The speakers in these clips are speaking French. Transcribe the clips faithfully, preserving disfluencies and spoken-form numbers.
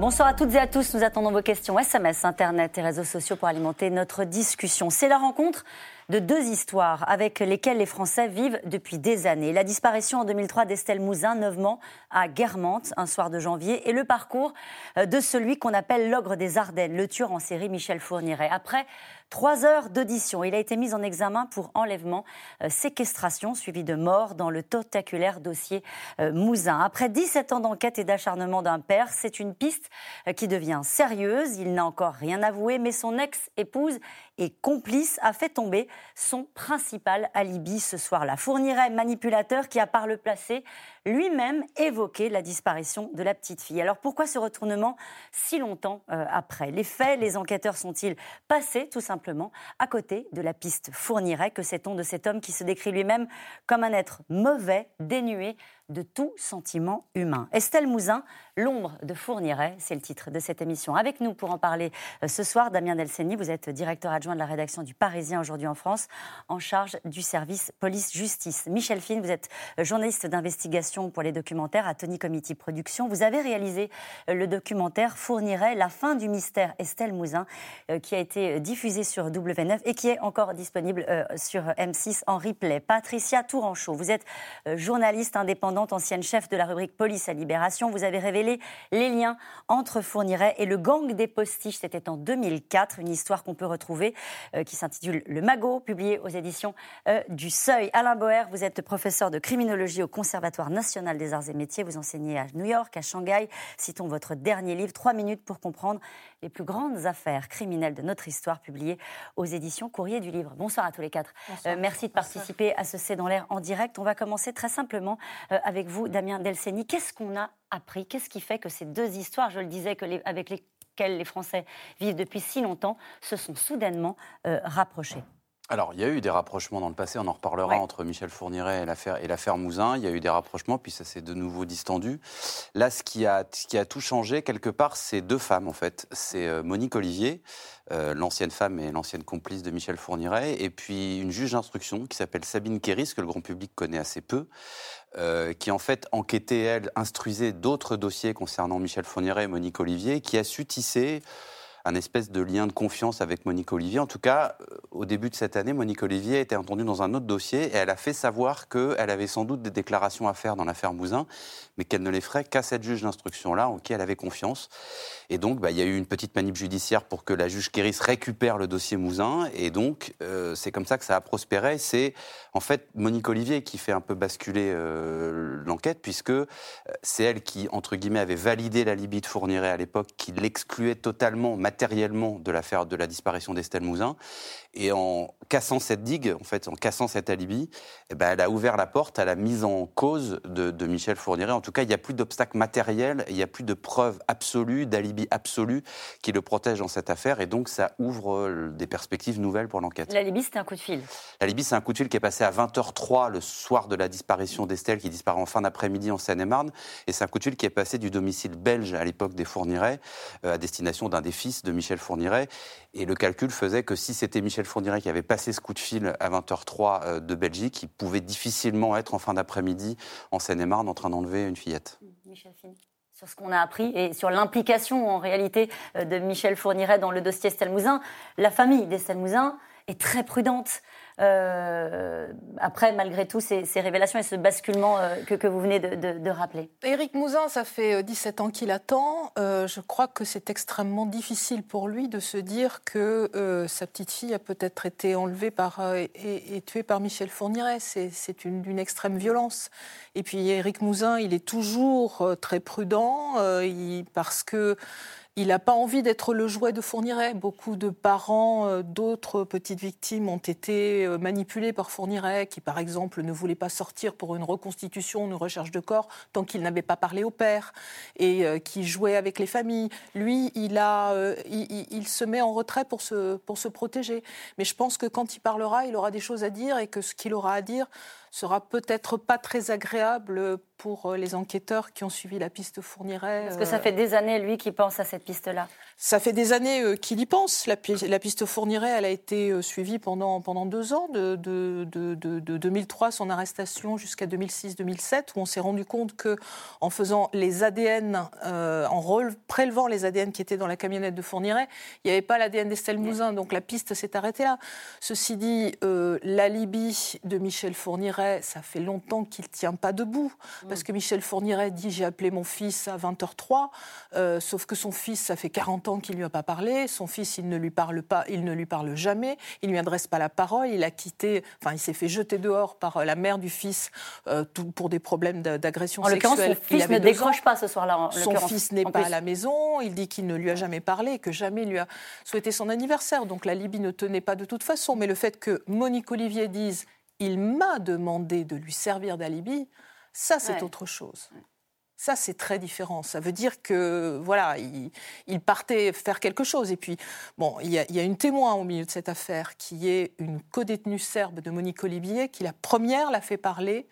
Bonsoir à toutes et à tous. Nous attendons vos questions S M S, Internet et réseaux sociaux pour alimenter notre discussion. C'est la rencontre de deux histoires avec lesquelles les Français vivent depuis des années. La disparition en deux mille trois d'Estelle Mouzin, neuf à Guermantes, un soir de janvier, et le parcours de celui qu'on appelle l'ogre des Ardennes, le tueur en série Michel Fourniret. Après trois heures d'audition, il a été mis en examen pour enlèvement, euh, séquestration, suivi de mort dans le tentaculaire dossier euh, Mouzin. Après dix-sept ans d'enquête et d'acharnement d'un père, c'est une piste euh, qui devient sérieuse. Il n'a encore rien avoué, mais son ex-épouse et complice a fait tomber son principal alibi ce soir-là. Fourniret, manipulateur qui a par le passé lui-même évoqué la disparition de la petite fille. Alors pourquoi ce retournement si longtemps euh, après ? Les faits, les enquêteurs sont-ils passés tout simplement à côté de la piste Fourniret? Que sait-on de cet homme qui se décrit lui-même comme un être mauvais, dénué de tout sentiment humain? Estelle Mouzin, l'ombre de Fourniret, c'est le titre de cette émission. Avec nous pour en parler euh, ce soir, Damien Delceni, vous êtes directeur adjoint de la rédaction du Parisien aujourd'hui en France, en charge du service police-justice. Michel Fine, vous êtes journaliste d'investigation pour les documentaires à Tony Comity Productions. Vous avez réalisé euh, le documentaire Fourniret, la fin du mystère Estelle Mouzin, euh, qui a été diffusé sur W neuf et qui est encore disponible euh, sur M six en replay. Patricia Touranchot, vous êtes euh, journaliste indépendante, ancienne chef de la rubrique Police à Libération. Vous avez révélé les liens entre Fourniret et le gang des postiches. C'était en deux mille quatre, une histoire qu'on peut retrouver euh, qui s'intitule Le Magot, publiée aux éditions euh, du Seuil. Alain Boer, vous êtes professeur de criminologie au Conservatoire national des arts et métiers. Vous enseignez à New York, à Shanghai. Citons votre dernier livre, Trois minutes pour comprendre les plus grandes affaires criminelles de notre histoire, publié aux éditions Courrier du Livre. Bonsoir à tous les quatre. Euh, merci de participer Bonsoir. à ce C'est dans l'air en direct. On va commencer très simplement euh, avec vous, Damien Delceni. Qu'est-ce qu'on a appris? Qu'est-ce qui fait que ces deux histoires, je le disais, que les, avec lesquelles les Français vivent depuis si longtemps, se sont soudainement euh, rapprochés? Alors, il y a eu des rapprochements dans le passé, on en reparlera, ouais. entre Michel Fourniret et l'affaire, et l'affaire Mouzin. Il y a eu des rapprochements, puis ça s'est de nouveau distendu. Là, ce qui a, ce qui a tout changé, quelque part, c'est deux femmes, en fait. C'est euh, Monique Olivier, euh, l'ancienne femme et l'ancienne complice de Michel Fourniret, et puis une juge d'instruction qui s'appelle Sabine Kéris, que le grand public connaît assez peu, euh, qui, en fait, enquêtait, elle, instruisait d'autres dossiers concernant Michel Fourniret et Monique Olivier, qui a su tisser un espèce de lien de confiance avec Monique Olivier. En tout cas, au début de cette année, Monique Olivier a été entendue dans un autre dossier et elle a fait savoir qu'elle avait sans doute des déclarations à faire dans l'affaire Mouzin, mais qu'elle ne les ferait qu'à cette juge d'instruction-là, en qui elle avait confiance. Et donc, bah, il y a eu une petite manip judiciaire pour que la juge Kéris récupère le dossier Mouzin. Et donc, euh, c'est comme ça que ça a prospéré. C'est en fait Monique Olivier qui fait un peu basculer euh, l'enquête, puisque c'est elle qui, entre guillemets, avait validé l'alibi de Fourniret à l'époque, qui l'excluait totalement, matériellement, de l'affaire de la disparition d'Estelle Mouzin. Et en cassant cette digue, en fait, en cassant cet alibi, eh ben, elle a ouvert la porte à la mise en cause de, de Michel Fourniret. En tout cas, il n'y a plus d'obstacles matériels, il n'y a plus de preuves absolues, d'alibi absolu qui le protège dans cette affaire. Et donc, ça ouvre des perspectives nouvelles pour l'enquête. L'alibi, c'était un coup de fil. L'alibi, c'est un coup de fil qui est passé à vingt heures trois le soir de la disparition d'Estelle, qui disparaît en fin d'après-midi en Seine-et-Marne. Et c'est un coup de fil qui est passé du domicile belge à l'époque des Fourniret, euh, à destination d'un des fils de Michel Fourniret. Et le calcul faisait que si c'était Michel Fourniret qui avait passé ce coup de fil à vingt heures trois de Belgique, il pouvait difficilement être en fin d'après-midi en Seine-et-Marne en train d'enlever une fillette. Michel Fine, sur ce qu'on a appris et sur l'implication en réalité de Michel Fourniret dans le dossier Estelle Mouzin, la famille d'Estelle Mouzin est très prudente. Euh, après, malgré tout, ces, ces révélations et ce basculement euh, que, que vous venez de, de, de rappeler. Éric Mouzin, ça fait dix-sept ans qu'il attend. Euh, je crois que c'est extrêmement difficile pour lui de se dire que euh, sa petite fille a peut-être été enlevée par, euh, et, et tuée par Michel Fourniret. C'est, c'est une, d'une extrême violence. Et puis Éric Mouzin, il est toujours euh, très prudent euh, il, parce que il n'a pas envie d'être le jouet de Fourniret. Beaucoup de parents euh, d'autres petites victimes ont été euh, manipulés par Fourniret, qui par exemple ne voulait pas sortir pour une reconstitution, une recherche de corps, tant qu'il n'avait pas parlé au père, et euh, qui jouait avec les familles. Lui, il, a, euh, il, il se met en retrait pour se, pour se protéger. Mais je pense que quand il parlera, il aura des choses à dire, et que ce qu'il aura à dire sera peut-être pas très agréable pour les enquêteurs qui ont suivi la piste Fourniret. Parce que ça fait des années, lui, qu'il pense à cette piste-là. Ça fait des années qu'il y pense. La, la piste Fourniret, elle a été suivie pendant, pendant deux ans, de, de, de, de, de deux mille trois, son arrestation, jusqu'à deux mille six deux mille sept, où on s'est rendu compte qu'en faisant les A D N, euh, en rele- prélevant les A D N qui étaient dans la camionnette de Fourniret, il n'y avait pas l'A D N d'Estelle Mouzin, donc la piste s'est arrêtée là. Ceci dit, euh, l'alibi de Michel Fourniret, ça fait longtemps qu'il ne tient pas debout. Parce que Michel Fourniret dit « j'ai appelé mon fils à vingt heures trois euh, », sauf que son fils, ça fait quarante ans qu'il ne lui a pas parlé. Son fils, il ne lui parle pas, il ne lui parle jamais. Il ne lui adresse pas la parole. Il a quitté, enfin, il s'est fait jeter dehors par la mère du fils euh, tout, pour des problèmes d'agression sexuelle. En l'occurrence, son fils ne décroche pas ce soir-là. En son fils n'est pas à la maison. Il dit qu'il ne lui a jamais parlé, que jamais il lui a souhaité son anniversaire. Donc l'alibi ne tenait pas de toute façon. Mais le fait que Monique Olivier dise « il m'a demandé de lui servir d'alibi », ça, c'est ouais. autre chose. Ça, c'est très différent. Ça veut dire que, voilà, il, il partait faire quelque chose. Et puis, bon, il y, a, il y a une témoin au milieu de cette affaire qui est une codétenue serbe de Monique Olivier, qui la première l'a fait parler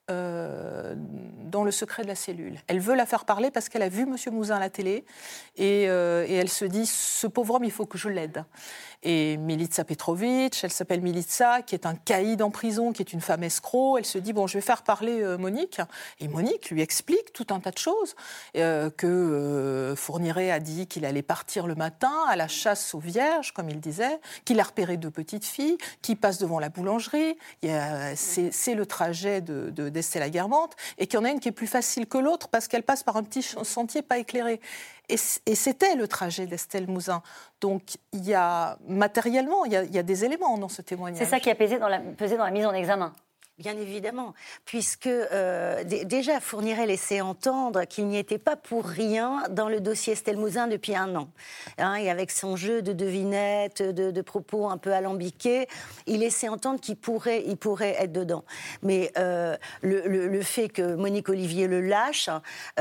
euh, dans le secret de la cellule. Elle veut la faire parler parce qu'elle a vu M. Mouzin à la télé et, euh, et elle se dit, ce pauvre homme, il faut que je l'aide. Et Milica Petrovic, elle s'appelle Milica, qui est un caïd en prison, qui est une femme escroc. Elle se dit, bon, je vais faire parler euh, Monique. Et Monique lui explique tout un tas de choses. Euh, que euh, Fourniret a dit qu'il allait partir le matin à la chasse aux vierges, comme il disait, qu'il a repéré deux petites filles, qui passent devant la boulangerie. C'est, c'est le trajet de, de, d'Estelle Aguermante. Et qu'il y en a une qui est plus facile que l'autre parce qu'elle passe par un petit sentier pas éclairé. Et, et c'était le trajet d'Estelle Mouzin. Donc, il y a, matériellement, il y a, il y a des éléments dans ce témoignage. C'est ça qui a pesé dans la, pesé dans la mise en examen. Bien évidemment, puisque euh, d- déjà Fourniret laissait entendre qu'il n'y était pas pour rien dans le dossier Estelle Mouzin depuis un an. Hein, et avec son jeu de devinettes, de, de propos un peu alambiqués, il laissait entendre qu'il pourrait, il pourrait être dedans. Mais euh, le, le, le fait que Monique Olivier le lâche,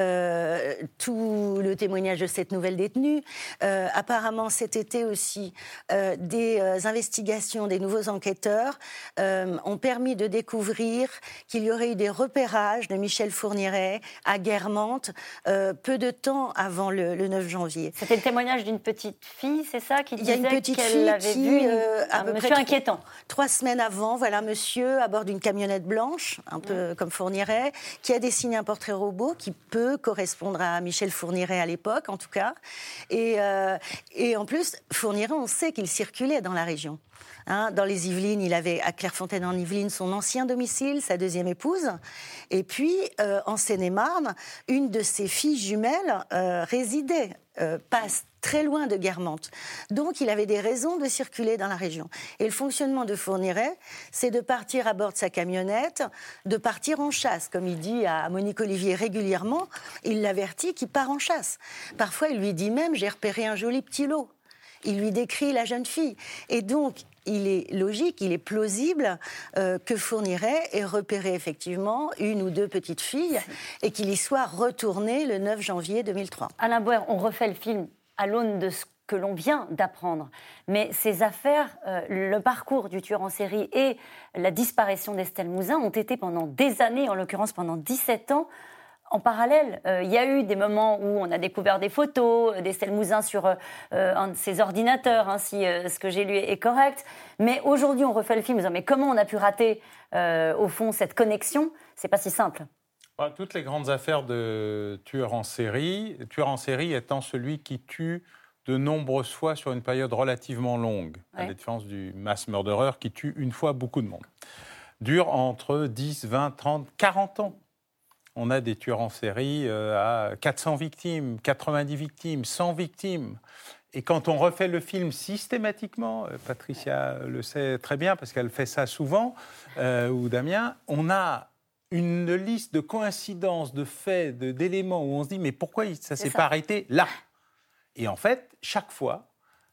euh, tout le témoignage de cette nouvelle détenue, euh, apparemment cet été aussi, euh, des euh, investigations des nouveaux enquêteurs euh, ont permis de découvrir qu'il y aurait eu des repérages de Michel Fourniret à Guermantes euh, peu de temps avant le, le neuf janvier. C'était le témoignage d'une petite fille, c'est ça, qui disait qu'elle avait vu qui, euh, un monsieur trois, inquiétant. Trois semaines avant, voilà, monsieur à bord d'une camionnette blanche, un peu mmh. comme Fourniret, qui a dessiné un portrait robot qui peut correspondre à Michel Fourniret à l'époque, en tout cas. Et, euh, et en plus, Fourniret, on sait qu'il circulait dans la région. Hein, dans les Yvelines, il avait à Clairefontaine en Yvelines son ancien domicile, sa deuxième épouse. Et puis, euh, en Seine-et-Marne, une de ses filles jumelles euh, résidait, euh, passe très loin de Guermantes. Donc, il avait des raisons de circuler dans la région. Et le fonctionnement de Fourniret, c'est de partir à bord de sa camionnette, de partir en chasse. Comme il dit à Monique Olivier régulièrement, il l'avertit qu'il part en chasse. Parfois, il lui dit même « j'ai repéré un joli petit lot ». Il lui décrit la jeune fille. Et donc, il est logique, il est plausible euh, que Fourniret ait repéré effectivement une ou deux petites filles et qu'il y soit retourné le neuf janvier deux mille trois. Alain Bauer, on refait le film à l'aune de ce que l'on vient d'apprendre. Mais ces affaires, euh, le parcours du tueur en série et la disparition d'Estelle Mouzin ont été pendant des années, en l'occurrence pendant dix-sept ans, en parallèle. Il euh, y a eu des moments où on a découvert des photos d'Estelle Mouzin sur euh, un de ses ordinateurs, hein, si euh, ce que j'ai lu est correct. Mais aujourd'hui, on refait le film en disant mais comment on a pu rater, euh, au fond, cette connexion ? C'est pas si simple. Toutes les grandes affaires de tueurs en série, tueur en série étant celui qui tue de nombreuses fois sur une période relativement longue, ouais. à la différence du mass murderer qui tue une fois beaucoup de monde, dure entre dix, vingt, trente, quarante ans. On a des tueurs en série euh, à quatre cents victimes, quatre-vingt-dix victimes, cent victimes. Et quand on refait le film systématiquement, euh, Patricia le sait très bien parce qu'elle fait ça souvent, euh, ou Damien, on a une liste de coïncidences, de faits, de, d'éléments où on se dit mais pourquoi ça ne s'est pas arrêté là ? Et en fait, chaque fois,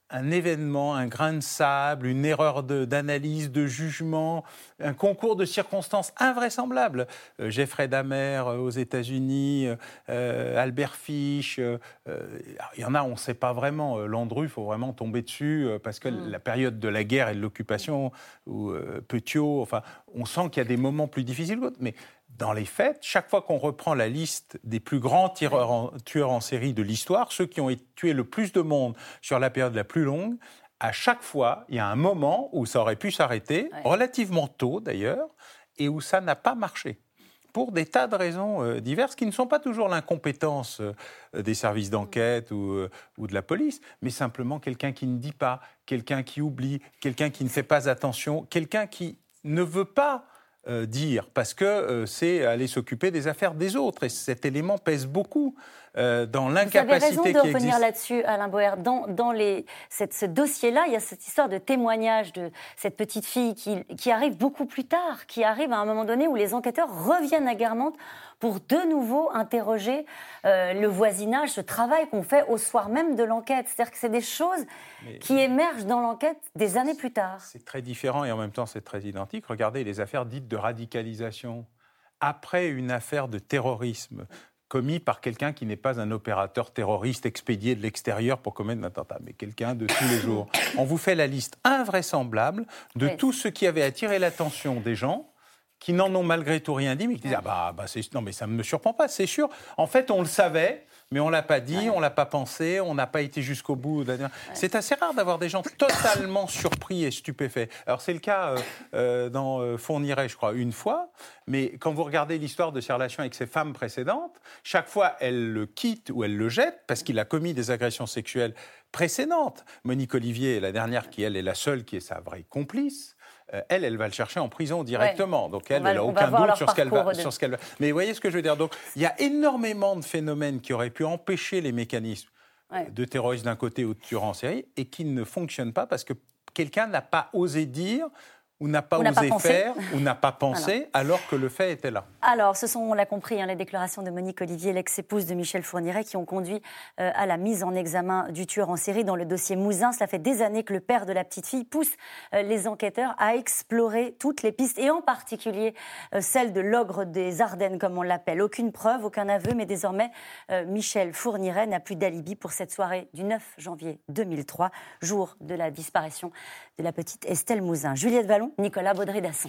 un événement, un grain de sable, une erreur de, d'analyse, de jugement, un concours de circonstances invraisemblables. Euh, Jeffrey Dahmer euh, aux États-Unis, euh, Albert Fish, euh, il y en a, on ne sait pas vraiment. Euh, Landru, il faut vraiment tomber dessus euh, parce que mmh. la période de la guerre et de l'occupation, ou euh, Petiot, enfin, on sent qu'il y a des moments plus difficiles que d'autres. Mais dans les faits, chaque fois qu'on reprend la liste des plus grands tireurs en, tueurs en série de l'histoire, ceux qui ont tué le plus de monde sur la période la plus longue, à chaque fois, il y a un moment où ça aurait pu s'arrêter, ouais. relativement tôt d'ailleurs, et où ça n'a pas marché. Pour des tas de raisons euh, diverses, qui ne sont pas toujours l'incompétence euh, des services d'enquête ou, euh, ou de la police, mais simplement quelqu'un qui ne dit pas, quelqu'un qui oublie, quelqu'un qui ne fait pas attention, quelqu'un qui ne veut pas Euh, dire, parce que euh, c'est aller s'occuper des affaires des autres. Et cet élément pèse beaucoup euh, dans l'incapacité qui existe. Vous avez raison de revenir là-dessus, Alain Boer. Dans, dans les, cette, ce dossier-là, il y a cette histoire de témoignage de cette petite fille qui, qui arrive beaucoup plus tard, qui arrive à un moment donné où les enquêteurs reviennent à Guermantes pour de nouveau interroger euh, le voisinage, ce travail qu'on fait au soir même de l'enquête. C'est-à-dire que c'est des choses Mais, qui émergent dans l'enquête des années plus tard. C'est très différent et en même temps c'est très identique. Regardez les affaires dites de radicalisation. Après une affaire de terrorisme commis par quelqu'un qui n'est pas un opérateur terroriste expédié de l'extérieur pour commettre un attentat, mais quelqu'un de tous les jours, on vous fait la liste invraisemblable de oui. tout ce qui avait attiré l'attention des gens qui n'en ont malgré tout rien dit, mais qui disent « Ah bah, bah c'est, non mais ça ne me surprend pas, c'est sûr. » En fait, on le savait, mais on ne l'a pas dit, ouais. on ne l'a pas pensé, on n'a pas été jusqu'au bout. Ouais. C'est assez rare d'avoir des gens totalement surpris et stupéfaits. Alors c'est le cas euh, euh, dans euh, Fourniret, je crois, une fois, mais quand vous regardez l'histoire de ses relations avec ses femmes précédentes, chaque fois, elle le quitte ou elle le jette parce qu'il a commis des agressions sexuelles précédentes. Monique Olivier est la dernière qui, elle, est la seule qui est sa vraie complice. Elle, elle va le chercher en prison directement. Ouais. Donc, elle, va, elle n'a aucun doute sur ce, qu'elle va, de... sur ce qu'elle va... Mais vous voyez ce que je veux dire ? Donc, il y a énormément de phénomènes qui auraient pu empêcher les mécanismes ouais. de terrorisme d'un côté ou de tueurs en série et qui ne fonctionnent pas parce que quelqu'un n'a pas osé dire ou n'a pas ou n'a osé pas faire ou n'a pas pensé alors. alors que le fait était là. Alors, ce sont, on l'a compris, hein, les déclarations de Monique Olivier, l'ex-épouse de Michel Fourniret, qui ont conduit euh, à la mise en examen du tueur en série dans le dossier Mouzin. Cela fait des années que le père de la petite fille pousse euh, les enquêteurs à explorer toutes les pistes, et en particulier euh, celle de l'ogre des Ardennes, comme on l'appelle. Aucune preuve, aucun aveu, mais désormais, euh, Michel Fourniret n'a plus d'alibi pour cette soirée du neuf janvier deux mille trois, jour de la disparition de la petite Estelle Mouzin. Juliette Vallon, Nicolas Baudry-Dasson.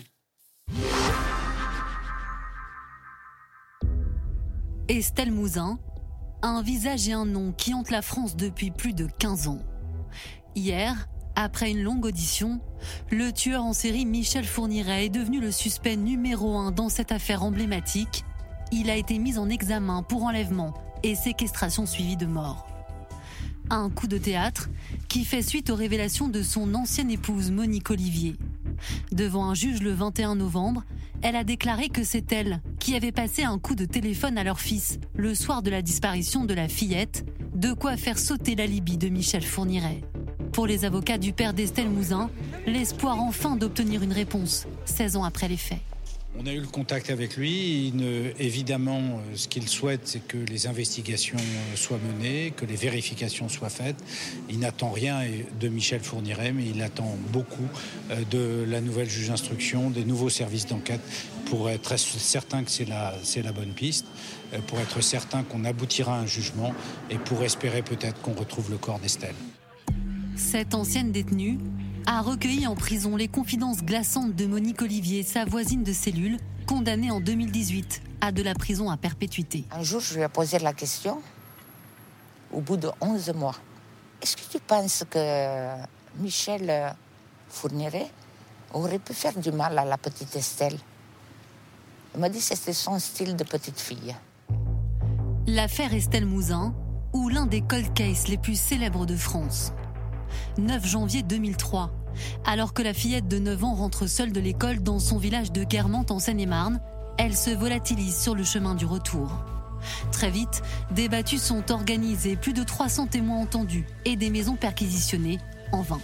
Estelle Mouzin, un visage et un nom qui hantent la France depuis plus de quinze ans. Hier, après une longue audition, le tueur en série Michel Fourniret est devenu le suspect numéro un dans cette affaire emblématique. Il a été mis en examen pour enlèvement et séquestration suivie de mort. Un coup de théâtre qui fait suite aux révélations de son ancienne épouse Monique Olivier. Devant un juge le vingt et un novembre, elle a déclaré que c'est elle qui avait passé un coup de téléphone à leur fils le soir de la disparition de la fillette, de quoi faire sauter l'alibi de Michel Fourniret. Pour les avocats du père d'Estelle Mouzin, l'espoir enfin d'obtenir une réponse, seize ans après les faits. On a eu le contact avec lui. Il ne, évidemment, ce qu'il souhaite, c'est que les investigations soient menées, que les vérifications soient faites. Il n'attend rien de Michel Fourniret, mais il attend beaucoup de la nouvelle juge d'instruction, des nouveaux services d'enquête, pour être certain que c'est la, c'est la bonne piste, pour être certain qu'on aboutira à un jugement et pour espérer peut-être qu'on retrouve le corps d'Estelle. Cette ancienne détenue a recueilli en prison les confidences glaçantes de Monique Olivier, sa voisine de cellule, condamnée en deux mille dix-huit à de la prison à perpétuité. Un jour, je lui ai posé la question, au bout de onze mois. Est-ce que tu penses que Michel Fourniret aurait pu faire du mal à la petite Estelle ? Il m'a dit que c'était son style de petite fille. L'affaire Estelle Mouzin, ou l'un des cold cases les plus célèbres de France. neuf janvier deux mille trois, alors que la fillette de neuf ans rentre seule de l'école dans son village de Guermantes en Seine-et-Marne, elle se volatilise sur le chemin du retour. Très vite, des battues sont organisées, plus de trois cents témoins entendus et des maisons perquisitionnées, en vain.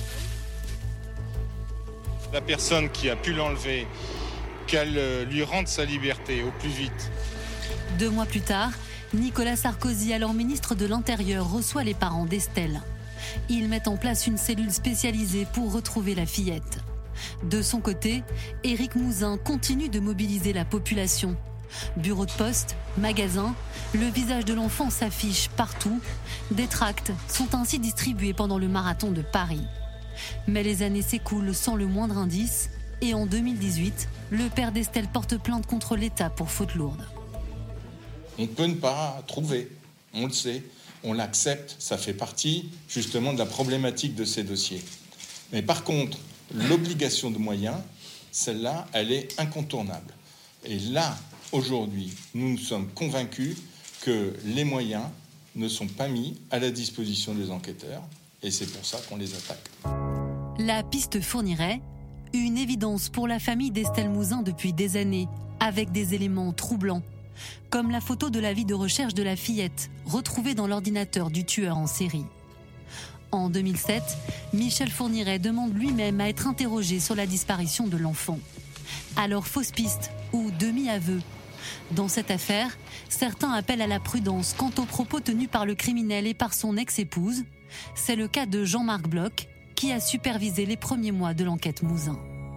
La personne qui a pu l'enlever, qu'elle lui rende sa liberté au plus vite. Deux mois plus tard, Nicolas Sarkozy, alors ministre de l'Intérieur, reçoit les parents d'Estelle. Ils mettent en place une cellule spécialisée pour retrouver la fillette. De son côté, Éric Mouzin continue de mobiliser la population. Bureau de poste, magasin, le visage de l'enfant s'affiche partout. Des tracts sont ainsi distribués pendant le marathon de Paris. Mais les années s'écoulent sans le moindre indice et en deux mille dix-huit, le père d'Estelle porte plainte contre l'État pour faute lourde. On peut ne pas trouver, on le sait, on l'accepte, ça fait partie justement de la problématique de ces dossiers. Mais par contre, l'obligation de moyens, celle-là, elle est incontournable. Et là, aujourd'hui, nous nous sommes convaincus que les moyens ne sont pas mis à la disposition des enquêteurs, et c'est pour ça qu'on les attaque. La piste fournirait une évidence pour la famille d'Estelle Mouzin depuis des années, avec des éléments troublants, comme la photo de la vie de recherche de la fillette, retrouvée dans l'ordinateur du tueur en série. En deux mille sept, Michel Fourniret demande lui-même à être interrogé sur la disparition de l'enfant. Alors fausse piste ou demi-aveu. Dans cette affaire, certains appellent à la prudence quant aux propos tenus par le criminel et par son ex-épouse. C'est le cas de Jean-Marc Bloch, qui a supervisé les premiers mois de l'enquête Mouzin.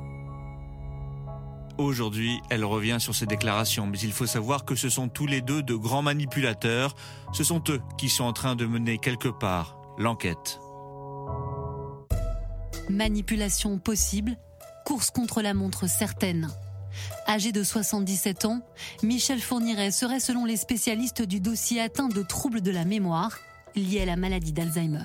Aujourd'hui, elle revient sur ses déclarations, mais il faut savoir que ce sont tous les deux de grands manipulateurs. Ce sont eux qui sont en train de mener quelque part l'enquête. Manipulation possible, course contre la montre certaine. Âgé de soixante-dix-sept ans, Michel Fourniret serait, selon les spécialistes du dossier, atteint de troubles de la mémoire liés à la maladie d'Alzheimer.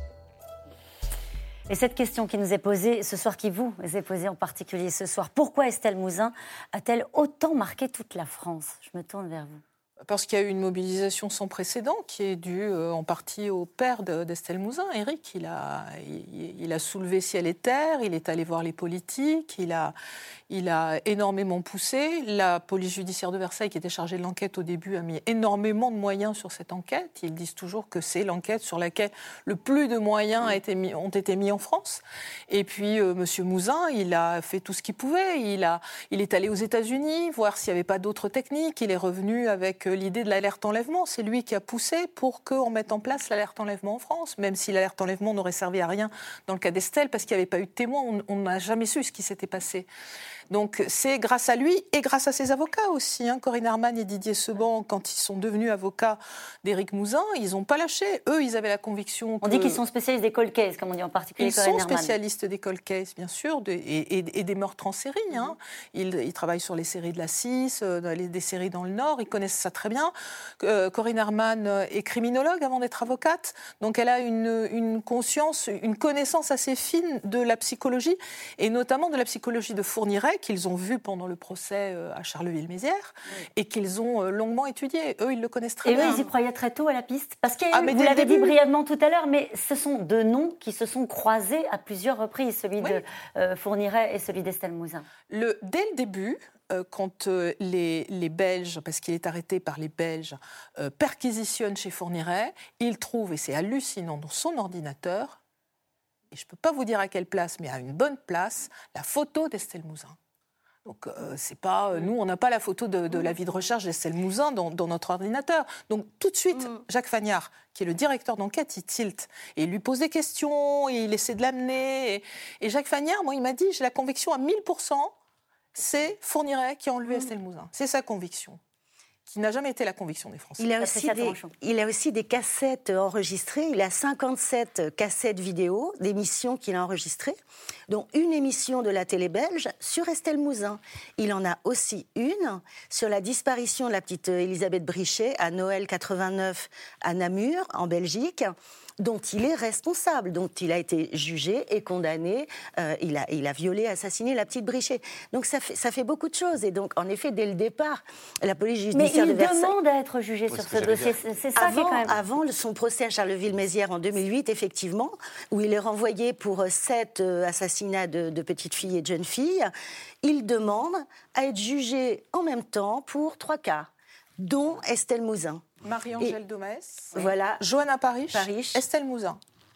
Et cette question qui nous est posée ce soir, qui vous est posée en particulier ce soir, pourquoi Estelle Mouzin a-t-elle autant marqué toute la France ? Je me tourne vers vous. Parce qu'il y a eu une mobilisation sans précédent qui est due euh, en partie au père de, d'Estelle Mouzin, Éric. Il a, il, il a soulevé ciel et terre, il est allé voir les politiques, il a, il a énormément poussé. La police judiciaire de Versailles, qui était chargée de l'enquête au début, a mis énormément de moyens sur cette enquête. Ils disent toujours que c'est l'enquête sur laquelle le plus de moyens a été mis, ont été mis en France. Et puis, euh, M. Mouzin, il a fait tout ce qu'il pouvait. Il, a, il est allé aux États-Unis voir s'il n'y avait pas d'autres techniques. Il est revenu avec l'idée de l'alerte enlèvement. C'est lui qui a poussé pour qu'on mette en place l'alerte enlèvement en France, même si l'alerte enlèvement n'aurait servi à rien dans le cas d'Estelle, parce qu'il n'y avait pas eu de témoins, on n'a jamais su ce qui s'était passé. Donc c'est grâce à lui et grâce à ses avocats aussi. Hein. Corinne Herman et Didier Seban, quand ils sont devenus avocats d'Éric Mouzin, ils n'ont pas lâché. Eux, ils avaient la conviction que... On dit qu'ils sont spécialistes des cold cases, comme on dit en particulier ils Corinne Herman. Ils sont spécialistes des cold cases, bien sûr, de, et, et, et des meurtres en série. Hein. Ils, ils travaillent sur les séries de la six, euh, des séries dans le Nord, ils connaissent ça très bien. Euh, Corinne Herman est criminologue avant d'être avocate, donc elle a une, une conscience, une connaissance assez fine de la psychologie, et notamment de la psychologie de Fourniret, qu'ils ont vu pendant le procès à Charleville-Mézières, oui. et qu'ils ont longuement étudié. Eux, ils le connaissent très et bien. Et eux, ils y croyaient très tôt à la piste. Parce que ah, vous l'avez dit brièvement tout à l'heure, mais ce sont deux noms qui se sont croisés à plusieurs reprises, celui oui. de euh, Fourniret et celui d'Estelle Mouzin. Le, dès le début, euh, quand euh, les, les Belges, parce qu'il est arrêté par les Belges, euh, perquisitionnent chez Fourniret, ils trouvent, et c'est hallucinant, dans son ordinateur, et je ne peux pas vous dire à quelle place, mais à une bonne place, la photo d'Estelle Mouzin. Donc, euh, c'est pas, euh, nous, on n'a pas la photo de, de la vie de recherche d'Estelle Mouzin dans, dans notre ordinateur. Donc, tout de suite, mmh. Jacques Fagnard, qui est le directeur d'enquête, il tilte. Et il lui pose des questions, et il essaie de l'amener. Et, et Jacques Fagnard, moi, il m'a dit, j'ai la conviction à mille pour cent, c'est Fourniret qui a enlevé mmh. Estelle Mouzin. C'est sa conviction, qui n'a jamais été la conviction des Français. Il a, aussi des, il a aussi des cassettes enregistrées. Il a cinquante-sept cassettes vidéo d'émissions qu'il a enregistrées, dont une émission de la télé belge sur Estelle Mouzin. Il en a aussi une sur la disparition de la petite Elisabeth Brichet à Noël quatre-vingt-neuf à Namur, en Belgique, dont il est responsable, dont il a été jugé et condamné. Euh, il, a, il a violé, assassiné la petite Brichet. Donc ça fait, ça fait beaucoup de choses. Et donc, en effet, dès le départ, la police judiciaire de Versailles... Mais il demande à être jugé sur ce dossier. C'est, c'est ça avant, qui est quand même... Avant son procès à Charleville-Mézières en deux mille huit, effectivement, où il est renvoyé pour sept assassinats de, de petites filles et de jeunes filles, il demande à être jugé en même temps pour trois cas, dont Estelle Mouzin. Marie-Angèle Domès, voilà. Johanna Parish, Parish, Estelle Mouzin.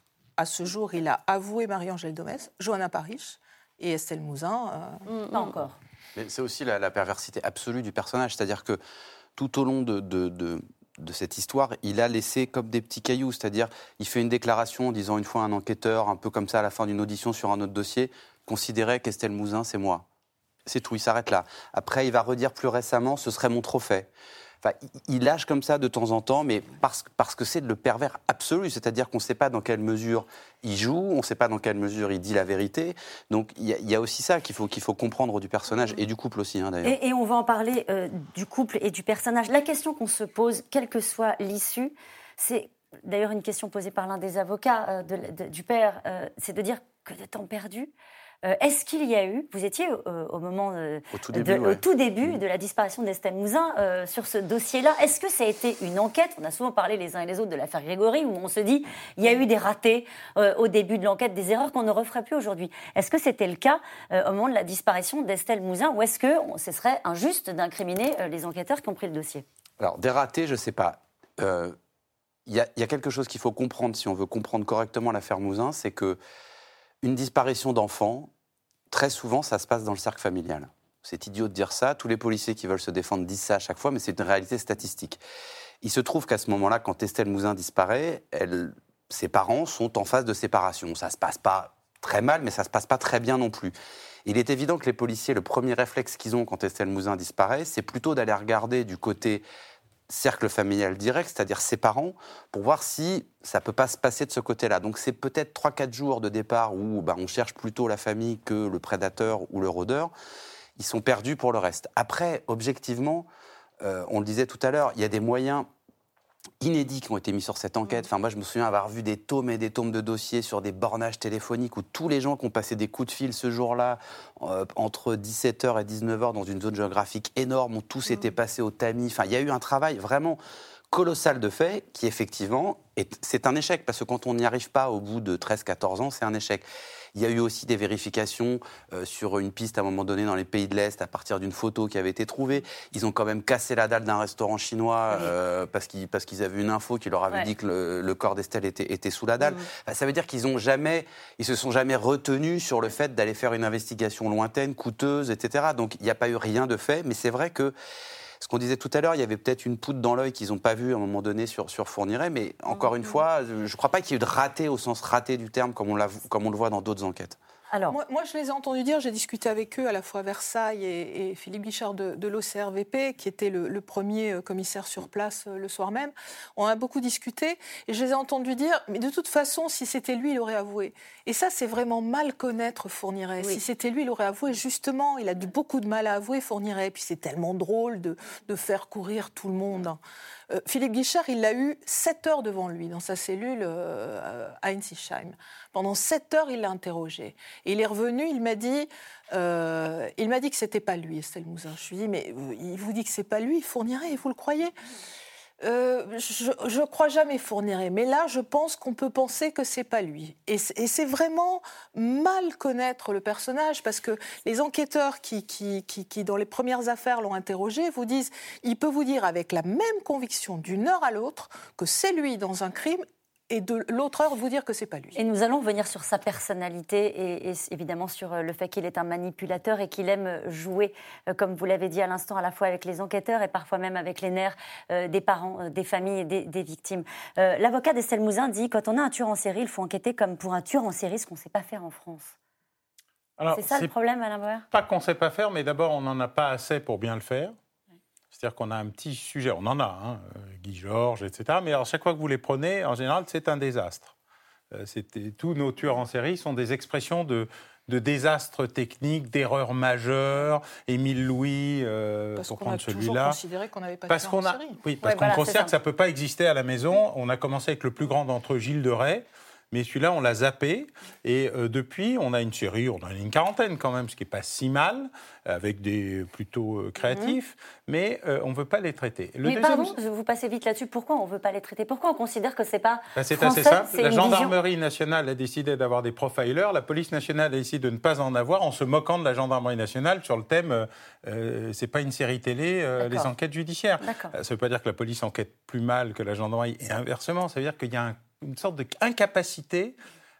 À ce jour, il a avoué Marie-Angèle Domès, Johanna Parish et Estelle Mouzin. Euh... Mmh, pas encore. Mais c'est aussi la, la perversité absolue du personnage, c'est-à-dire que tout au long de, de, de, de cette histoire, il a laissé comme des petits cailloux, c'est-à-dire il fait une déclaration en disant une fois à un enquêteur, un peu comme ça à la fin d'une audition sur un autre dossier, considérez qu'Estelle Mouzin, c'est moi. C'est tout, il s'arrête là. Après, il va redire plus récemment, ce serait mon trophée. Enfin, il lâche comme ça de temps en temps, mais parce, parce que c'est le pervers absolu, c'est-à-dire qu'on ne sait pas dans quelle mesure il joue, on ne sait pas dans quelle mesure il dit la vérité. Donc il y, y a aussi ça qu'il faut, qu'il faut comprendre du personnage et du couple aussi, hein, d'ailleurs. Et, et on va en parler euh, du couple et du personnage. La question qu'on se pose, quelle que soit l'issue, c'est d'ailleurs une question posée par l'un des avocats euh, de, de, du père, euh, c'est de dire que de temps perdu. Euh, est-ce qu'il y a eu, vous étiez euh, au moment euh, au tout début, de, ouais. au tout début mmh. de la disparition d'Estelle Mouzin euh, sur ce dossier-là, est-ce que ça a été une enquête? On a souvent parlé les uns et les autres de l'affaire Grégory, où on se dit il y a eu des ratés euh, au début de l'enquête, des erreurs qu'on ne referait plus aujourd'hui. Est-ce que c'était le cas euh, au moment de la disparition d'Estelle Mouzin, ou est-ce que on, ce serait injuste d'incriminer euh, les enquêteurs qui ont pris le dossier? Alors, des ratés, je ne sais pas. Euh, Il y, y a quelque chose qu'il faut comprendre si on veut comprendre correctement l'affaire Mouzin, c'est que une disparition d'enfant, très souvent, ça se passe dans le cercle familial. C'est idiot de dire ça. Tous les policiers qui veulent se défendre disent ça à chaque fois, mais c'est une réalité statistique. Il se trouve qu'à ce moment-là, quand Estelle Mouzin disparaît, elle, ses parents sont en phase de séparation. Ça ne se passe pas très mal, mais ça ne se passe pas très bien non plus. Il est évident que les policiers, le premier réflexe qu'ils ont quand Estelle Mouzin disparaît, c'est plutôt d'aller regarder du côté cercle familial direct, c'est-à-dire ses parents, pour voir si ça ne peut pas se passer de ce côté-là. Donc c'est peut-être trois quatre jours de départ où bah, on cherche plutôt la famille que le prédateur ou le rôdeur. Ils sont perdus pour le reste. Après, objectivement, euh, on le disait tout à l'heure, il y a des moyens inédits qui ont été mis sur cette enquête. Enfin, moi, je me souviens avoir vu des tomes et des tomes de dossiers sur des bornages téléphoniques où tous les gens qui ont passé des coups de fil ce jour-là, euh, entre dix-sept heures et dix-neuf heures, dans une zone géographique énorme, où tous étaient passés au tamis. Enfin, il y a eu un travail vraiment colossal de fait qui, effectivement, est, c'est un échec. Parce que quand on n'y arrive pas au bout de treize quatorze ans, c'est un échec. Il y a eu aussi des vérifications euh, sur une piste à un moment donné dans les pays de l'Est à partir d'une photo qui avait été trouvée. Ils ont quand même cassé la dalle d'un restaurant chinois euh, parce, qu'ils, parce qu'ils avaient une info qui leur avait ouais. dit que le, le corps d'Estelle était, était sous la dalle. Mmh. Enfin, ça veut dire qu'ils ont jamais, ils se sont jamais retenus sur le fait d'aller faire une investigation lointaine, coûteuse, et cetera. Donc il n'y a pas eu rien de fait, mais c'est vrai que ce qu'on disait tout à l'heure, il y avait peut-être une poudre dans l'œil qu'ils n'ont pas vue à un moment donné sur, sur Fourniret, mais encore mmh. une fois, je ne crois pas qu'il y ait eu de raté au sens raté du terme, comme on, l'a, comme on le voit dans d'autres enquêtes. Alors. Moi, moi, je les ai entendus dire, j'ai discuté avec eux à la fois à Versailles et, et Philippe Guichard de, de l'O C R V P, qui était le, le premier commissaire sur place le soir même. On a beaucoup discuté et je les ai entendus dire, mais de toute façon, si c'était lui, il aurait avoué. Et ça, c'est vraiment mal connaître Fourniret. Oui. Si c'était lui, il aurait avoué. Justement, il a eu beaucoup de mal à avouer, Fourniret. Et puis c'est tellement drôle de, de faire courir tout le monde. Euh, Philippe Guichard, il l'a eu sept heures devant lui, dans sa cellule euh, à Ensisheim. Pendant sept heures, il l'a interrogé. Et il est revenu, il m'a dit, euh, il m'a dit que c'était pas lui, Estelle Mouzin. Je lui ai dit, mais euh, il vous dit que c'est pas lui, Fourniret, vous le croyez ? Euh, je ne crois jamais Fourniret, mais là, je pense qu'on peut penser que c'est pas lui. Et c'est, et c'est vraiment mal connaître le personnage, parce que les enquêteurs qui, qui, qui, qui, dans les premières affaires, l'ont interrogé, vous disent, il peut vous dire avec la même conviction, d'une heure à l'autre, que c'est lui dans un crime, et de l'autre heure, vous dire que c'est pas lui. Et nous allons revenir sur sa personnalité et, et évidemment sur le fait qu'il est un manipulateur et qu'il aime jouer, euh, comme vous l'avez dit à l'instant, à la fois avec les enquêteurs et parfois même avec les nerfs euh, des parents, euh, des familles et des, des victimes. Euh, l'avocat d'Estelle Mouzin dit, quand on a un tueur en série, il faut enquêter comme pour un tueur en série, ce qu'on ne sait pas faire en France. Alors, c'est ça c'est le problème, Alain Bauer ? Pas qu'on ne sait pas faire, mais d'abord, on n'en a pas assez pour bien le faire. C'est-à-dire qu'on a un petit sujet, on en a, hein, Guy Georges, et cetera. Mais alors, chaque fois que vous les prenez, en général, c'est un désastre. Euh, c'était, tous nos tueurs en série sont des expressions de, de désastres techniques, d'erreurs majeures. Émile Louis, euh, pour prendre celui-là. Parce qu'on a toujours considéré qu'on n'avait pas parce de tueur en a, série. Oui, parce ouais, qu'on voilà, considère que ça ne peut pas exister à la maison. On a commencé avec le plus grand d'entre eux, Gilles de Rais. Mais celui-là, on l'a zappé. Et euh, depuis, on a une série, on en a une quarantaine quand même, ce qui n'est pas si mal, avec des plutôt euh, créatifs, mmh. mais euh, on ne veut pas les traiter. Le mais deuxième... pardon, vous passez vite là-dessus. Pourquoi on ne veut pas les traiter ? Pourquoi on considère que ce n'est pas ben, c'est français, assez simple. C'est la gendarmerie vision... nationale a décidé d'avoir des profilers. La police nationale a décidé de ne pas en avoir en se moquant de la gendarmerie nationale sur le thème euh, euh, c'est pas une série télé, euh, les enquêtes judiciaires. Euh, ça ne veut pas dire que la police enquête plus mal que la gendarmerie et inversement. Ça veut dire qu'il y a un, une sorte d'incapacité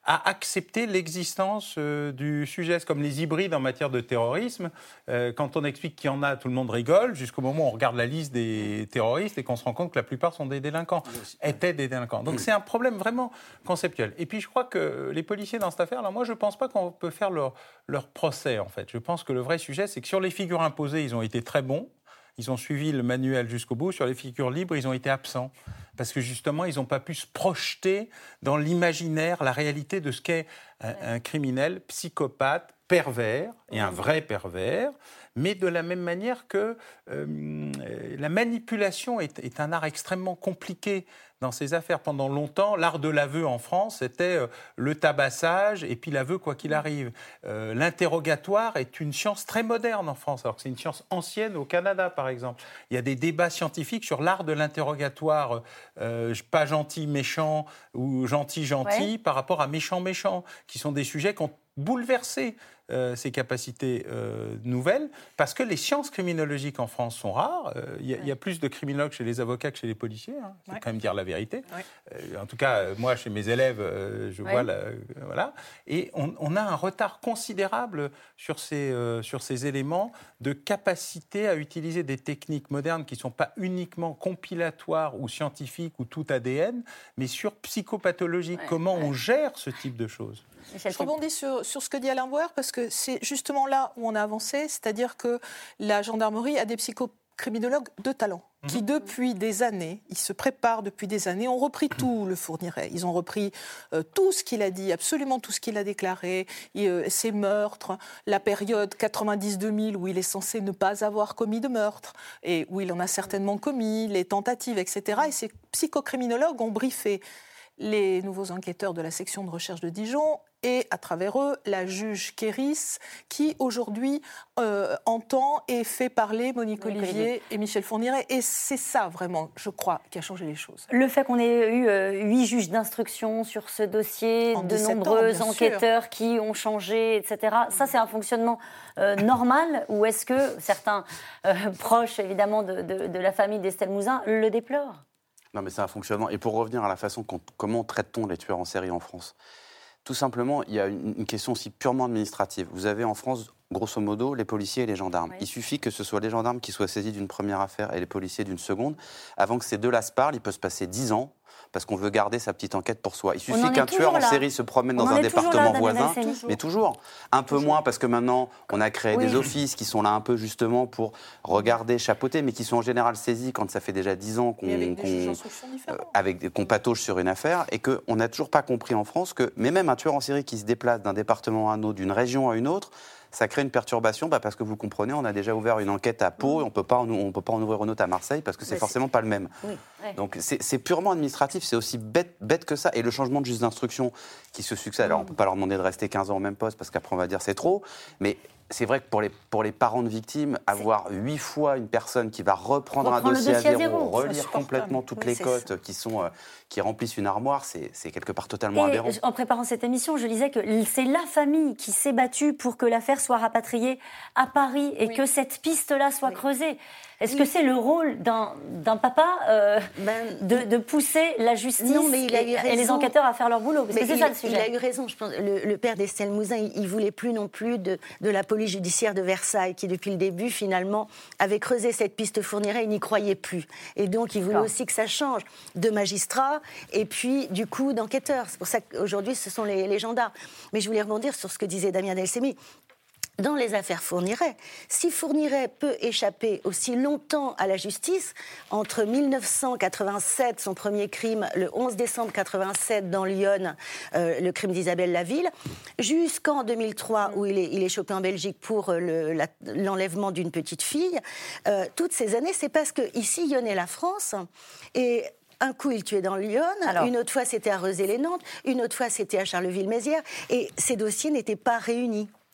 à accepter l'existence euh, du sujet. C'est comme les hybrides en matière de terrorisme. Euh, quand on explique qu'il y en a, tout le monde rigole, jusqu'au moment où on regarde la liste des terroristes et qu'on se rend compte que la plupart sont des délinquants, étaient des délinquants. Donc c'est un problème vraiment conceptuel. Et puis je crois que les policiers dans cette affaire, là, moi je ne pense pas qu'on peut faire leur, leur procès en fait. Je pense que le vrai sujet, c'est que sur les figures imposées, ils ont été très bons. Ils ont suivi le manuel jusqu'au bout. Sur les figures libres, ils ont été absents. Parce que justement, ils n'ont pas pu se projeter dans l'imaginaire, la réalité de ce qu'est un, un criminel psychopathe, pervers, et un vrai pervers, mais de la même manière que euh, la manipulation est, est un art extrêmement compliqué dans ces affaires. Pendant longtemps, l'art de l'aveu en France, c'était euh, le tabassage et puis l'aveu quoi qu'il arrive. Euh, l'interrogatoire est une science très moderne en France, alors que c'est une science ancienne au Canada, par exemple. Il y a des débats scientifiques sur l'art de l'interrogatoire, euh, pas gentil, méchant, ou gentil, gentil, ouais. par rapport à méchant, méchant, qui sont des sujets qui ont bouleversé euh, ces capacités euh, nouvelles, parce que les sciences criminologiques en France sont rares. Il euh, y, y a plus de criminologues chez les avocats que chez les policiers, il hein, faut ouais. quand même dire la vérité. Ouais. Euh, en tout cas, moi, chez mes élèves, euh, je ouais. vois... La, euh, voilà. Et on, on a un retard considérable sur ces, euh, sur ces éléments de capacité à utiliser des techniques modernes qui ne sont pas uniquement compilatoires ou scientifiques ou tout A D N, mais sur psychopathologie. Ouais. Comment ouais. on gère ce type de choses ? Je rebondis sur, sur ce que dit Alain Bauer, parce que c'est justement là où on a avancé, c'est-à-dire que la gendarmerie a des psychocriminologues de talent, mmh. qui depuis des années, ils se préparent depuis des années, ont repris tout le Fourniret. Ils ont repris euh, tout ce qu'il a dit, absolument tout ce qu'il a déclaré, et, euh, ses meurtres, la période quatre-vingt-dix deux mille où il est censé ne pas avoir commis de meurtre, et où il en a certainement commis, les tentatives, et cetera. Et ces psychocriminologues ont briefé les nouveaux enquêteurs de la section de recherche de Dijon et, à travers eux, la juge Kéris, qui, aujourd'hui, euh, entend et fait parler Monique Olivier, Olivier et Michel Fourniret. Et c'est ça, vraiment, je crois, qui a changé les choses. Le fait qu'on ait eu euh, huit juges d'instruction sur ce dossier, en de nombreux ans, enquêteurs sûr. Qui ont changé, et cetera, ça, c'est un fonctionnement euh, normal, ou est-ce que certains euh, proches, évidemment, de, de, de la famille d'Estelle Mouzin le déplorent ? Non, mais c'est un fonctionnement. Et pour revenir à la façon qu'on, comment traite-t-on les tueurs en série en France ? Tout simplement, il y a une, une question aussi purement administrative. Vous avez en France, grosso modo, les policiers et les gendarmes. Oui. Il suffit que ce soit les gendarmes qui soient saisis d'une première affaire et les policiers d'une seconde. Avant que ces deux-là se parlent, il peut se passer dix ans parce qu'on veut garder sa petite enquête pour soi. Il suffit qu'un tueur en là. série se promène on dans un département là, voisin, toujours. mais toujours. Un peu toujours. moins parce que maintenant, on a créé oui. des offices qui sont là un peu justement pour regarder, chapeauter, mais qui sont en général saisis quand ça fait déjà dix ans qu'on, avec qu'on, euh, avec, qu'on patauge sur une affaire et qu'on n'a toujours pas compris en France que, mais même un tueur en série qui se déplace d'un département à un autre, d'une région à une autre, ça crée une perturbation bah parce que vous comprenez, on a déjà ouvert une enquête à Pau et on peut pas en, on peut pas en ouvrir une autre à Marseille parce que c'est mais forcément c'est... pas le même. Oui. Ouais. Donc c'est, c'est purement administratif, c'est aussi bête, bête que ça. Et le changement de juge d'instruction qui se succède, alors on peut pas leur demander de rester quinze ans au même poste parce qu'après on va dire c'est trop, mais c'est vrai que pour les, pour les parents de victimes, avoir huit fois une personne qui va reprendre un dossier, dossier à zéro, relire complètement toutes oui, les cotes ça. qui, sont, euh, qui remplissent une armoire, c'est, c'est quelque part totalement et aberrant. En préparant cette émission, je lisais que c'est la famille qui s'est battue pour que l'affaire soit rapatriée à Paris et oui. que cette piste-là soit oui. creusée. Est-ce oui. que c'est le rôle d'un, d'un papa euh, ben, de, de pousser la justice non, mais il a eu et les enquêteurs à faire leur boulot parce mais que c'est il, ça le sujet. Il a eu raison. Je pense, le, le père d'Estelle Mouzin, il ne voulait plus non plus de, de la police judiciaire de Versailles qui, depuis le début, finalement, avait creusé cette piste Fourniret. Il n'y croyait plus. Et donc, il voulait D'accord. aussi que ça change de magistrats et puis, du coup, d'enquêteurs. C'est pour ça qu'aujourd'hui, ce sont les, les gendarmes. Mais je voulais rebondir sur ce que disait Damien Delcemi. Dans les affaires Fourniret, si Fourniret peut échapper aussi longtemps à la justice, entre dix-neuf cent quatre-vingt-sept, son premier crime, le onze décembre quatre-vingt-sept dans Lyon, euh, le crime d'Isabelle Laville, jusqu'en deux mille trois où il est, il est chopé en Belgique pour le, la, l'enlèvement d'une petite fille, euh, toutes ces années, c'est parce qu'ici, Lyon est la France, et un coup, il tuait dans Lyon, Alors. une autre fois, c'était à Rezé-les-Nantes, une autre fois, c'était à Charleville-Mézières, et ces dossiers n'étaient pas réunis.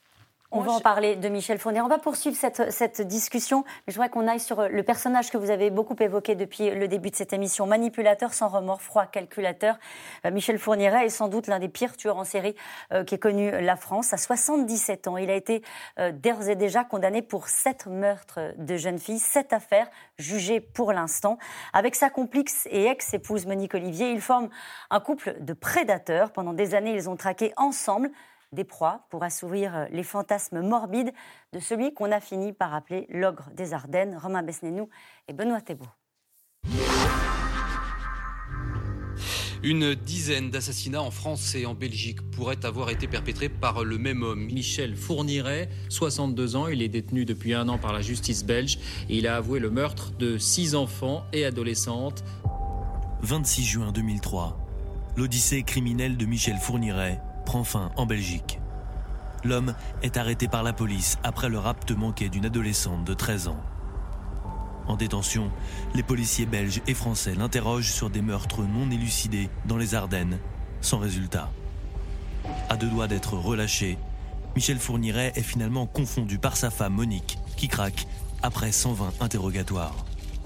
On Moi, va en je... parler de Michel Fourniret. On va poursuivre cette, cette discussion, mais je voudrais qu'on aille sur le personnage que vous avez beaucoup évoqué depuis le début de cette émission. Manipulateur sans remords, froid, calculateur. Euh, Michel Fourniret est sans doute l'un des pires tueurs en série euh, qu'ait connu la France. À soixante-dix-sept ans, il a été euh, d'ores et déjà condamné pour sept meurtres de jeunes filles, sept affaires jugées pour l'instant. Avec sa complice et ex-épouse Monique Olivier, ils forment un couple de prédateurs. Pendant des années, ils ont traqué ensemble des proies pour assouvir les fantasmes morbides de celui qu'on a fini par appeler l'ogre des Ardennes, Romain Besnénou et Benoît Thébault. Une dizaine d'assassinats en France et en Belgique pourraient avoir été perpétrés par le même homme. Michel Fourniret, soixante-deux ans, il est détenu depuis un an par la justice belge et il a avoué le meurtre de six enfants et adolescentes. vingt-six juin deux mille trois, l'odyssée criminelle de Michel Fourniret prend fin en Belgique. L'homme est arrêté par la police après le rapt manqué d'une adolescente de treize ans. En détention, les policiers belges et français l'interrogent sur des meurtres non élucidés dans les Ardennes, sans résultat. À deux doigts d'être relâché, Michel Fourniret est finalement confondu par sa femme Monique, qui craque après cent vingt interrogatoires.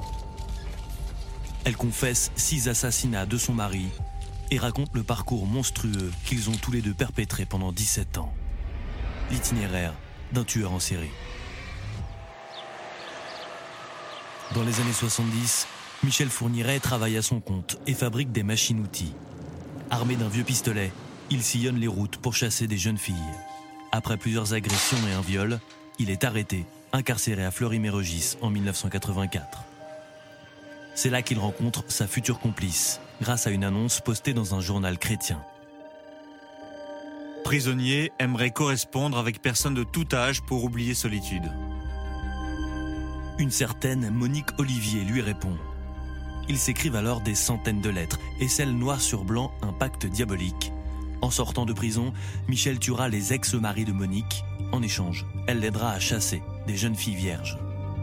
Elle confesse six assassinats de son mari et raconte le parcours monstrueux qu'ils ont tous les deux perpétré pendant dix-sept ans. L'itinéraire d'un tueur en série. Dans les années soixante-dix, Michel Fourniret travaille à son compte et fabrique des machines-outils. Armé d'un vieux pistolet, il sillonne les routes pour chasser des jeunes filles. Après plusieurs agressions et un viol, il est arrêté, incarcéré à Fleury-Mérogis en mille neuf cent quatre-vingt-quatre. C'est là qu'il rencontre sa future complice, grâce à une annonce postée dans un journal chrétien. Prisonnier aimerait correspondre avec personne de tout âge pour oublier solitude. Une certaine Monique Olivier lui répond. Ils s'écrivent alors des centaines de lettres et scellent noir sur blanc un pacte diabolique. En sortant de prison, Michel tuera les ex-maris de Monique. En échange, elle l'aidera à chasser des jeunes filles vierges.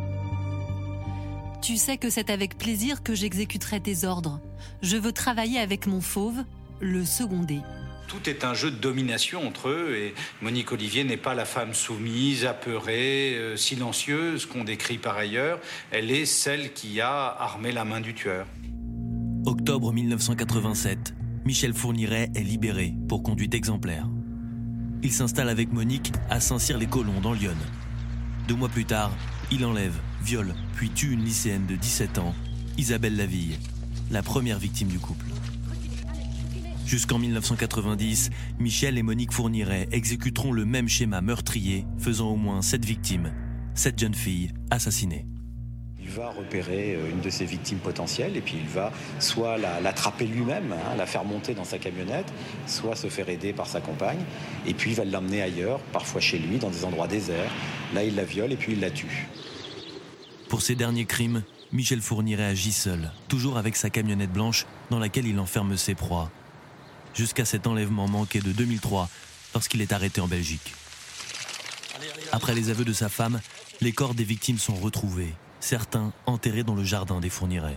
Tu sais que c'est avec plaisir que j'exécuterai tes ordres. Je veux travailler avec mon fauve, le seconder. Tout est un jeu de domination entre eux et Monique Olivier n'est pas la femme soumise, apeurée, euh, silencieuse qu'on décrit par ailleurs. Elle est celle qui a armé la main du tueur. Octobre mille neuf cent quatre-vingt-sept, Michel Fourniret est libéré pour conduite exemplaire. Il s'installe avec Monique à Saint-Cyr-les-Colons dans l'Yonne. Deux mois plus tard, il enlève, viole, puis tue une lycéenne de dix-sept ans, Isabelle Laville, la première victime du couple. Jusqu'en mille neuf cent quatre-vingt-dix, Michel et Monique Fourniret exécuteront le même schéma meurtrier, faisant au moins sept victimes, sept jeunes filles assassinées. Il va repérer une de ses victimes potentielles et puis il va soit la, l'attraper lui-même, hein, la faire monter dans sa camionnette, soit se faire aider par sa compagne, et puis il va l'emmener ailleurs, parfois chez lui, dans des endroits déserts. Là, il la viole et puis il la tue. Pour ces derniers crimes, Michel Fourniret agit seul, toujours avec sa camionnette blanche dans laquelle il enferme ses proies. Jusqu'à cet enlèvement manqué de deux mille trois, lorsqu'il est arrêté en Belgique. Après les aveux de sa femme, les corps des victimes sont retrouvés, certains enterrés dans le jardin des Fourniret.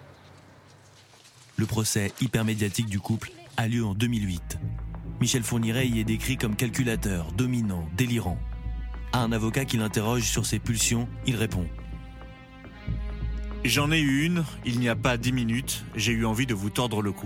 Le procès hypermédiatique du couple a lieu en deux mille huit. Michel Fourniret y est décrit comme calculateur, dominant, délirant. À un avocat qui l'interroge sur ses pulsions, il répond « J'en ai eu une, il n'y a pas dix minutes, j'ai eu envie de vous tordre le cou. »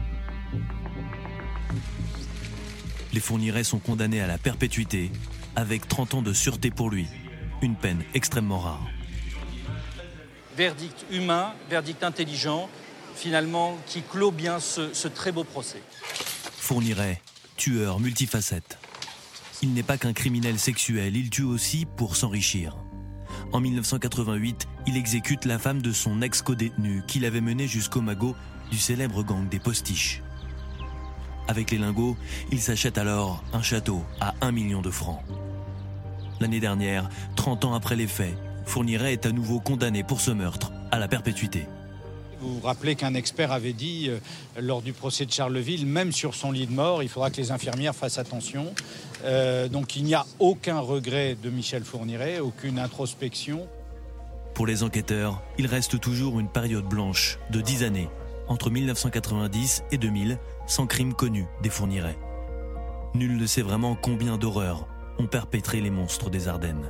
Les Fourniret sont condamnés à la perpétuité, avec trente ans de sûreté pour lui, une peine extrêmement rare. Verdict humain, verdict intelligent, finalement, qui clôt bien ce, ce très beau procès. Fourniret, tueur multifacette. Il n'est pas qu'un criminel sexuel, il tue aussi pour s'enrichir. En mille neuf cent quatre-vingt-huit, il exécute la femme de son ex-codétenu qu'il avait menée jusqu'au magot du célèbre gang des Postiches. Avec les lingots, il s'achète alors un château à un million de francs. L'année dernière, trente ans après les faits, Fourniret est à nouveau condamné pour ce meurtre à la perpétuité. Vous vous rappelez qu'un expert avait dit, euh, lors du procès de Charleville, même sur son lit de mort, il faudra que les infirmières fassent attention. Euh, donc il n'y a aucun regret de Michel Fourniret, aucune introspection. Pour les enquêteurs, il reste toujours une période blanche de dix années, entre mille neuf cent quatre-vingt-dix et deux mille, sans crime connu des Fourniret. Nul ne sait vraiment combien d'horreurs ont perpétré les monstres des Ardennes.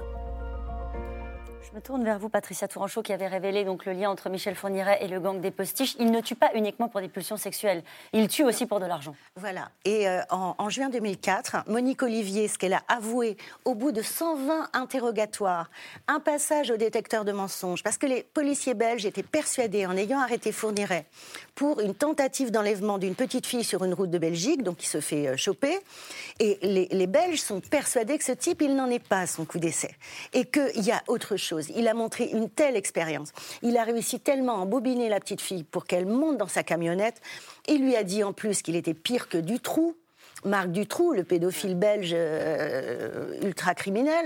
Je me tourne vers vous, Patricia Tourangeau, qui avait révélé donc le lien entre Michel Fourniret et le gang des postiches. Il ne tue pas uniquement pour des pulsions sexuelles, il tue aussi pour de l'argent. Voilà. Et euh, en, en juin deux mille quatre, Monique Olivier, ce qu'elle a avoué au bout de cent vingt interrogatoires, un passage au détecteur de mensonges, parce que les policiers belges étaient persuadés, en ayant arrêté Fourniret pour une tentative d'enlèvement d'une petite fille sur une route de Belgique, donc il se fait euh, choper, et les, les Belges sont persuadés que ce type, il n'en est pas à son coup d'essai, et qu'il y a autre chose. Il a montré une telle expérience. Il a réussi tellement à embobiner la petite fille pour qu'elle monte dans sa camionnette. Il lui a dit en plus qu'il était pire que Dutroux, Marc Dutroux, le pédophile belge euh, ultra-criminel,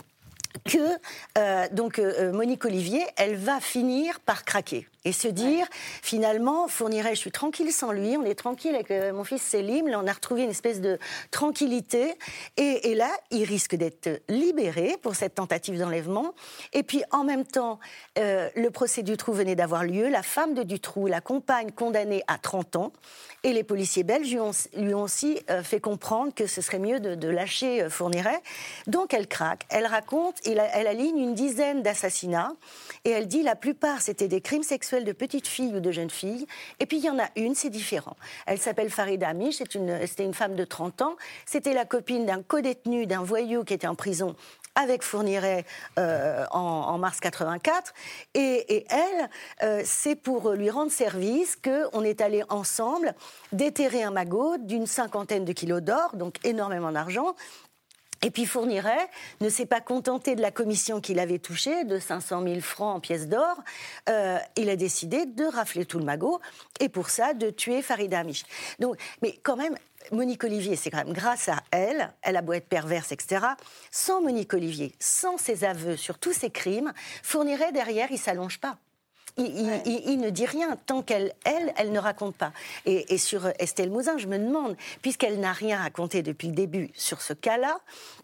que euh, donc euh, Monique Olivier, elle va finir par craquer et se dire, finalement, Fourniret, je suis tranquille sans lui, on est tranquille avec euh, mon fils Selim, là on a retrouvé une espèce de tranquillité, et, et là, il risque d'être libéré pour cette tentative d'enlèvement, et puis en même temps, euh, le procès Dutroux venait d'avoir lieu, la femme de Dutroux, la compagne condamnée à trente ans, et les policiers belges lui ont, lui ont aussi euh, fait comprendre que ce serait mieux de, de lâcher euh, Fourniret, donc elle craque, elle raconte, elle, elle aligne une dizaine d'assassinats, et elle dit, la plupart c'était des crimes sexuels de petites filles ou de jeunes filles. Et puis il y en a une, c'est différent. Elle s'appelle Farida Amish, c'est une, c'était une femme de trente ans. C'était la copine d'un codétenu, d'un voyou qui était en prison avec Fourniret euh, en, en mars quatre-vingt-quatre. Et, et elle, euh, c'est pour lui rendre service qu'on est allé ensemble déterrer un magot d'une cinquantaine de kilos d'or, donc énormément d'argent. Et puis Fourniret ne s'est pas contenté de la commission qu'il avait touchée, de cinq cent mille francs en pièces d'or. Euh, il a décidé de rafler tout le magot, et pour ça, de tuer Farida Amish. Donc, mais quand même, Monique Olivier, c'est quand même grâce à elle, elle a beau être perverse, et cetera. Sans Monique Olivier, sans ses aveux sur tous ses crimes, Fourniret, derrière, il ne s'allonge pas. Il, ouais. il, il, il ne dit rien tant qu'elle, elle, elle ne raconte pas. Et, et sur Estelle Mouzin, je me demande, puisqu'elle n'a rien raconté depuis le début sur ce cas-là,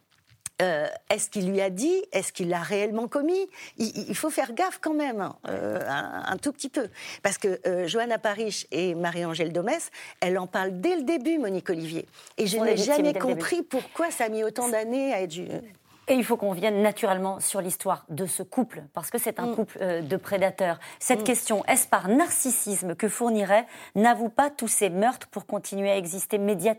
euh, est-ce qu'il lui a dit, est-ce qu'il l'a réellement commis? il, il faut faire gaffe quand même, euh, un, un tout petit peu. Parce que euh, Johanna Parish et Marie-Angèle Domès, elles en parlent dès le début, Monique Olivier. Et je n'ai jamais compris pourquoi ça a mis autant d'années à être... Et il faut qu'on vienne naturellement sur l'histoire de ce couple, parce que c'est un mmh. couple euh, de prédateurs. Cette mmh. question, est-ce par narcissisme que Fourniret n'avoue pas tous ces meurtres pour continuer à exister médiatiquement ?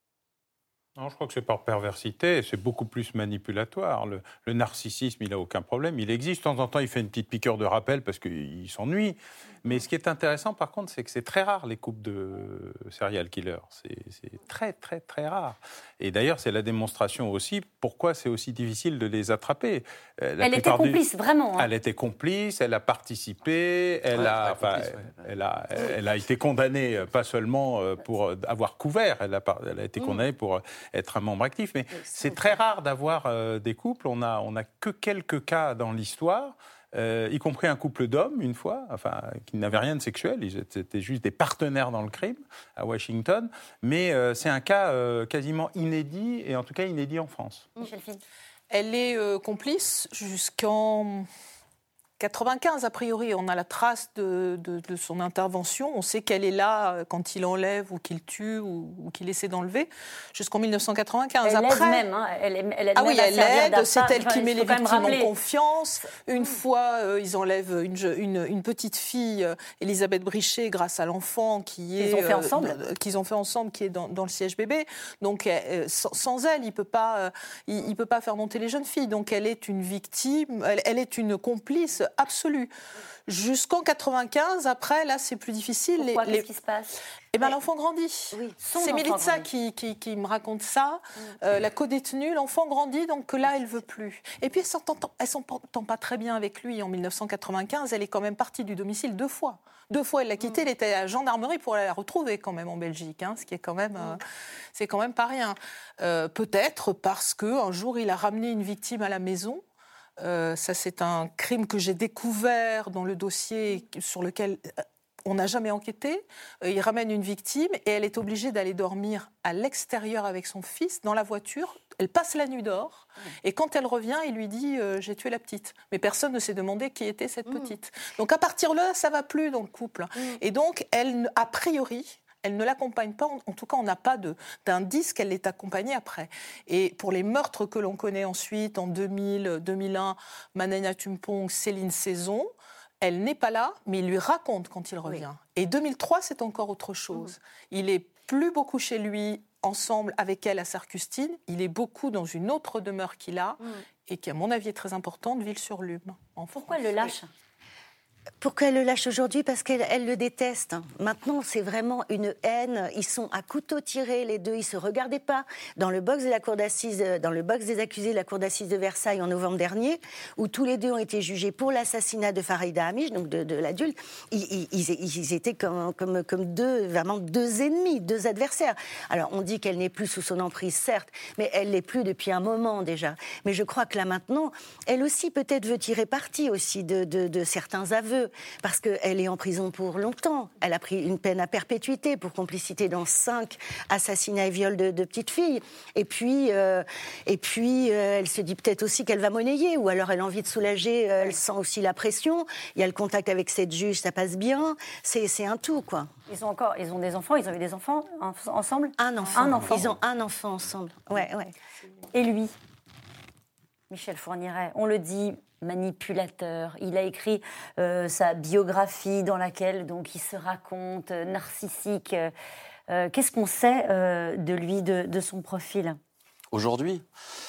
Non, je crois que c'est par perversité, c'est beaucoup plus manipulatoire. Le, le narcissisme, il n'a aucun problème, il existe. De temps en temps, il fait une petite piqûre de rappel parce qu'il s'ennuie. Mais ce qui est intéressant, par contre, c'est que c'est très rare, les couples de serial killers. C'est, c'est très, très, très rare. Et d'ailleurs, c'est la démonstration aussi pourquoi c'est aussi difficile de les attraper. La elle était complice, du... vraiment. Hein. Elle était complice, elle a participé, elle, ouais, a, enfin, complice, ouais. elle, a, elle a été condamnée, pas seulement pour avoir couvert, elle a, elle a été condamnée pour être un membre actif. Mais c'est très rare d'avoir euh, des couples. On n'a on a que quelques cas dans l'histoire. Euh, y compris un couple d'hommes, une fois, enfin, qui n'avaient rien de sexuel, ils étaient juste des partenaires dans le crime, à Washington, mais euh, c'est un cas euh, quasiment inédit, et en tout cas inédit en France. Michel Fine. Elle est euh, complice jusqu'en quatre-vingt-quinze, a priori, on a la trace de, de, de son intervention. On sait qu'elle est là quand il enlève ou qu'il tue ou, ou qu'il essaie d'enlever, jusqu'en mille neuf cent quatre-vingt-quinze. Elle Après, aide même, hein. elle, elle aide ah oui, même elle aide, c'est elle qui enfin, met les victimes en confiance. Une mmh. fois, euh, ils enlèvent une, une, une petite fille, euh, Elisabeth Brichet, grâce à l'enfant qui est... Ils ont fait ensemble. Euh, qu'ils ont fait ensemble, qui est dans, dans le siège bébé. Donc, euh, sans, sans elle, il ne peut, euh, il, il peut pas faire monter les jeunes filles. Donc, elle est une victime, elle, elle est une complice absolue. Jusqu'en quatre-vingt-quinze, après, là, c'est plus difficile. Pourquoi ? Les, Qu'est-ce qui se passe ? Eh bien, l'enfant grandit. Oui, c'est Mélitza qui, qui, qui me raconte ça. Mmh. Euh, la codétenue, l'enfant grandit, donc là, elle ne veut plus. Et puis, elle ne s'entend pas très bien avec lui. En mille neuf cent quatre-vingt-quinze, elle est quand même partie du domicile deux fois. Deux fois, elle l'a quitté. Mmh. Elle était à la gendarmerie pour aller la retrouver quand même en Belgique, hein, ce qui est quand même, mmh. euh, c'est quand même pas rien. Euh, peut-être parce qu'un jour, il a ramené une victime à la maison. Euh, ça, c'est un crime que j'ai découvert dans le dossier sur lequel on n'a jamais enquêté. Euh, il ramène une victime et elle est obligée d'aller dormir à l'extérieur avec son fils, dans la voiture. Elle passe la nuit dehors. Mmh. Et quand elle revient, il lui dit euh, « j'ai tué la petite ». Mais personne ne s'est demandé qui était cette mmh. petite. Donc à partir de là, ça ne va plus dans le couple. Mmh. Et donc, elle, a priori... Elle ne l'accompagne pas, en tout cas on n'a pas de, d'indice qu'elle l'ait accompagnée après. Et pour les meurtres que l'on connaît ensuite, en deux mille, deux mille un, Manania Tumpong, Céline Saison, elle n'est pas là, mais il lui raconte quand il revient. Oui. Et deux mille trois, c'est encore autre chose. Mmh. Il est plus beaucoup chez lui, ensemble avec elle à Sarcustine, il est beaucoup dans une autre demeure qu'il a, mmh. et qui à mon avis est très importante, Ville-sur-Lume. Pourquoi elle le lâche ? Pourquoi elle le lâche aujourd'hui ? Parce qu'elle elle le déteste. Maintenant, c'est vraiment une haine. Ils sont à couteau tiré, les deux. Ils ne se regardaient pas. Dans le box de la cour d'assises, dans le box des accusés de la cour d'assises de Versailles en novembre dernier, où tous les deux ont été jugés pour l'assassinat de Farida Hamish, donc de, de l'adulte, ils, ils, ils étaient comme, comme, comme deux, vraiment deux ennemis, deux adversaires. Alors, on dit qu'elle n'est plus sous son emprise, certes, mais elle l'est plus depuis un moment déjà. Mais je crois que là, maintenant, elle aussi peut-être veut tirer parti aussi de, de, de certains aveux. Parce qu'elle est en prison pour longtemps. Elle a pris une peine à perpétuité pour complicité dans cinq assassinats et viols de, de petites filles. Et puis, euh, et puis euh, elle se dit peut-être aussi qu'elle va monnayer, ou alors elle a envie de soulager, euh, elle sent aussi la pression. Il y a le contact avec cette juge, ça passe bien. C'est, c'est un tout, quoi. Ils ont encore, ils ont des enfants, ils ont eu des enfants en, ensemble ? Un enfant. Un enfant. Ils ont un enfant ensemble. Ouais, ouais. Et lui, Michel Fourniret, on le dit, manipulateur. Il a écrit euh, sa biographie dans laquelle donc, il se raconte euh, narcissique. Euh, qu'est-ce qu'on sait euh, de lui, de, de son profil ? Aujourd'hui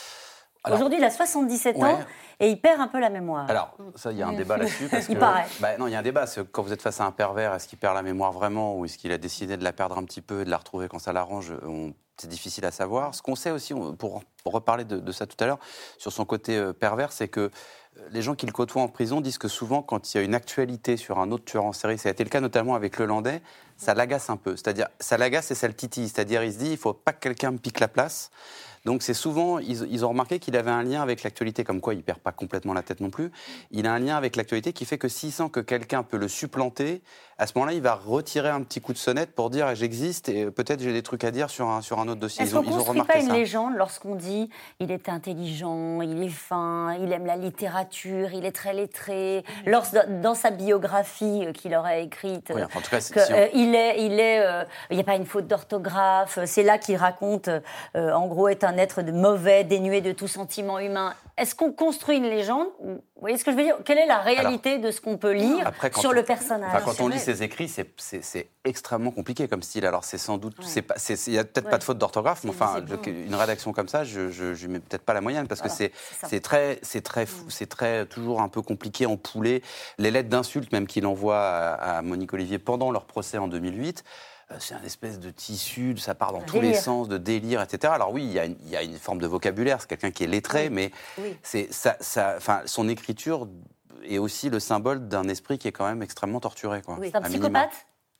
Alors, Aujourd'hui, il a soixante-dix-sept ouais. ans et il perd un peu la mémoire. Alors, ça, il y a un débat là-dessus. Parce il que, paraît. Bah, non, il y a un débat. C'est que quand vous êtes face à un pervers, est-ce qu'il perd la mémoire vraiment ou est-ce qu'il a décidé de la perdre un petit peu et de la retrouver quand ça l'arrange ? on... C'est difficile à savoir. Ce qu'on sait aussi, pour reparler de, de ça tout à l'heure, sur son côté euh, pervers, c'est que les gens qui le côtoient en prison disent que souvent, quand il y a une actualité sur un autre tueur en série, ça a été le cas notamment avec le Landais, ça l'agace un peu. C'est-à-dire, ça l'agace et ça le titille. C'est-à-dire, il se dit, il ne faut pas que quelqu'un me pique la place. Donc, c'est souvent, ils, ils ont remarqué qu'il avait un lien avec l'actualité, comme quoi il ne perd pas complètement la tête non plus. Il a un lien avec l'actualité qui fait que s'il sent que quelqu'un peut le supplanter, à ce moment-là, il va retirer un petit coup de sonnette pour dire j'existe et peut-être j'ai des trucs à dire sur un, sur un autre dossier. Est-ce ils ont, qu'on ne construit pas une légende lorsqu'on dit il est intelligent, il est fin, il aime la littérature, il est très lettré, lorsque, dans sa biographie qu'il aurait écrite, oui, enfin, en tout cas, si que, on... euh, il est, il est, euh, il n'y a pas une faute d'orthographe. C'est là qu'il raconte, euh, en gros, est un être de mauvais, dénué de tout sentiment humain. Est-ce qu'on construit une légende ? Vous voyez ce que je veux dire ? Quelle est la réalité Alors, de ce qu'on peut lire après, sur on, le personnage ? Enfin, quand on lit ses écrits, c'est, c'est, c'est extrêmement compliqué comme style. Alors c'est sans doute, ouais. il n'y a peut-être ouais. pas de faute d'orthographe, mais enfin, je, une rédaction comme ça, je ne mets peut-être pas la moyenne parce voilà, que c'est, c'est, c'est très, c'est très, fou, mmh. c'est très toujours un peu compliqué, empoulé. Les lettres d'insultes même qu'il envoie à, à Monique Olivier pendant leur procès en deux mille huit. C'est un espèce de tissu, ça part dans délire. tous les sens, de délire, et cetera. Alors oui, il y a une, il y a une forme de vocabulaire, c'est quelqu'un qui est lettré, oui. mais oui. c'est, ça, ça, enfin, son écriture est aussi le symbole d'un esprit qui est quand même extrêmement torturé. Quoi, oui. C'est un psychopathe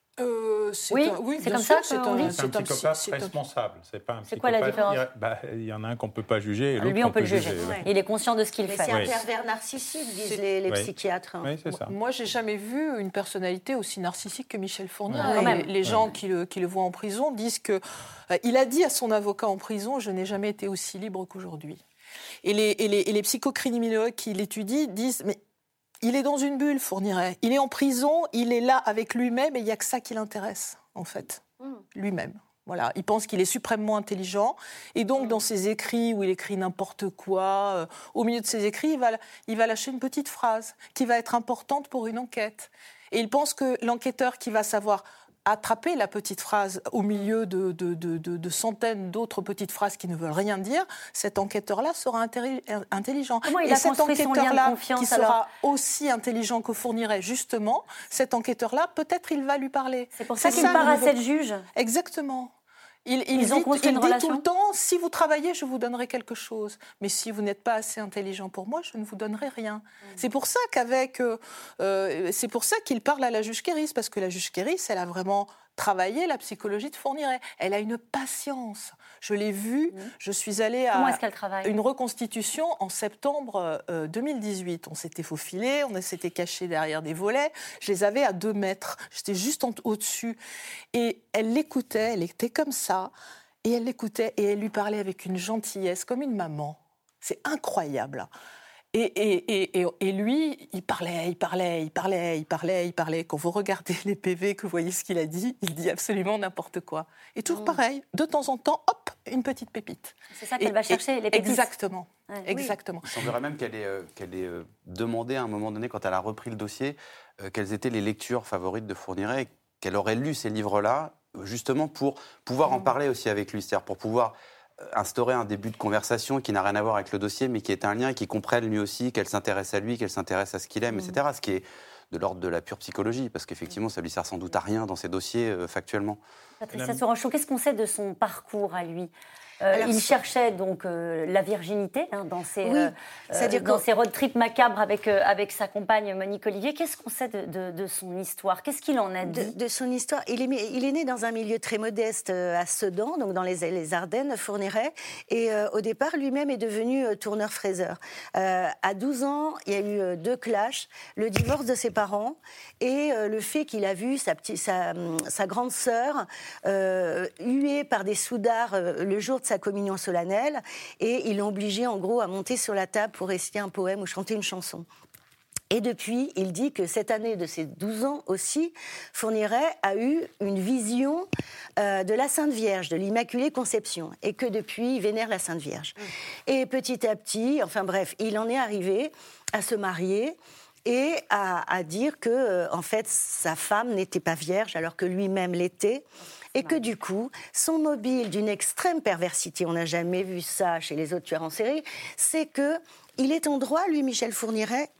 euh, c'est oui, un, oui, c'est comme sûr, ça c'est qu'on un, dit. C'est un psychopathe c'est responsable. C'est pas un c'est quoi la différence ? Il y, a, bah, il y en a un qu'on ne peut pas juger et l'autre Lui, on peut le juger. juger. Ouais. Il est conscient de ce qu'il Mais fait. C'est un oui. pervers narcissique, disent les, les oui. psychiatres. Oui, c'est ça. Moi, j'ai jamais vu une personnalité aussi narcissique que Michel Fourniret. Ouais. Les, les gens ouais. qui, le, qui le voient en prison disent que... Euh, il a dit à son avocat en prison « Je n'ai jamais été aussi libre qu'aujourd'hui ». Et les, et, les, et les psychocriminologues qui l'étudient disent... mais il est dans une bulle, Fourniret. Il est en prison, il est là avec lui-même et il n'y a que ça qui l'intéresse, en fait. Mmh. Lui-même. Voilà. Il pense qu'il est suprêmement intelligent. Et donc, mmh. dans ses écrits, où il écrit n'importe quoi, euh, au milieu de ses écrits, il va, il va lâcher une petite phrase qui va être importante pour une enquête. Et il pense que l'enquêteur qui va savoir attraper la petite phrase au milieu de, de, de, de, de centaines d'autres petites phrases qui ne veulent rien dire, cet enquêteur-là sera intelli- intelligent. Comment il et a cet enquêteur-là, qui sera alors aussi intelligent que Fourniret, justement, cet enquêteur-là, peut-être il va lui parler. C'est pour ça C'est qu'il ça, part à niveau... cette juge. Exactement. Il, il Ils dit, ont construit il une dit relation. tout le temps, si vous travaillez, je vous donnerai quelque chose. Mais si vous n'êtes pas assez intelligent pour moi, je ne vous donnerai rien. Mmh. C'est pour ça qu'avec, euh, euh, c'est pour ça qu'il parle à la juge Kéris, parce que la juge Kéris, elle a vraiment travaillé la psychologie de Fourniret. Elle a une patience. Je l'ai vue. Mmh. Je suis allée à Comment est-ce qu'elle travaille ? Une reconstitution en septembre euh, deux mille dix-huit. On s'était faufilé, on s'était caché derrière des volets. Je les avais à deux mètres. J'étais juste en, au-dessus. Et elle l'écoutait, elle était comme ça. Et elle l'écoutait et elle lui parlait avec une gentillesse, comme une maman. C'est incroyable. Et, et, et, et lui, il parlait, il parlait, il parlait, il parlait, il parlait. Quand vous regardez les P V, que vous voyez ce qu'il a dit, il dit absolument n'importe quoi. Et toujours mmh. pareil, de temps en temps, hop, une petite pépite. C'est ça qu'elle et, va chercher, les pépites. Exactement. Ouais, exactement. Oui. Il semblerait même qu'elle ait, euh, qu'elle ait euh, demandé à un moment donné, quand elle a repris le dossier, euh, quelles étaient les lectures favorites de Fourniret, et qu'elle aurait lu ces livres-là, justement pour pouvoir mmh. en parler aussi avec lui, c'est-à-dire pour pouvoir instaurer un début de conversation qui n'a rien à voir avec le dossier, mais qui est un lien et qui comprenne lui aussi qu'elle s'intéresse à lui, qu'elle s'intéresse à ce qu'il aime, mmh. et cetera. Ce qui est de l'ordre de la pure psychologie, parce qu'effectivement, ça lui sert sans doute à rien dans ces dossiers euh, factuellement. Patricia Soranchon, qu'est-ce qu'on sait de son parcours à lui ? Euh, Alors, il cherchait donc euh, la virginité hein, dans ses oui, euh, dans ses road trips macabres avec euh, avec sa compagne Monique Olivier. Qu'est-ce qu'on sait de, de, de son histoire ? Qu'est-ce qu'il en a dit ? de, de son histoire, il est, il est né dans un milieu très modeste euh, à Sedan, donc dans les, les Ardennes, Fourniret, et euh, au départ lui-même est devenu euh, tourneur-fraiseur. Euh, à douze ans, il y a eu euh, deux clashs, le divorce de ses parents et euh, le fait qu'il a vu sa petite, sa, sa grande sœur euh, huée par des soudards euh, le jour de sa communion solennelle, et ils l'ont obligé en gros à monter sur la table pour réciter un poème ou chanter une chanson. Et depuis, il dit que cette année de ses douze ans aussi, Fourniret a eu une vision euh, de la Sainte Vierge, de l'Immaculée Conception, et que depuis, il vénère la Sainte Vierge. Mmh. Et petit à petit, enfin bref, il en est arrivé à se marier et à, à dire que, euh, en fait, sa femme n'était pas vierge alors que lui-même l'était. Et que du coup, son mobile d'une extrême perversité, on n'a jamais vu ça chez les autres tueurs en série, c'est qu'il est en droit, lui, Michel Fourniret,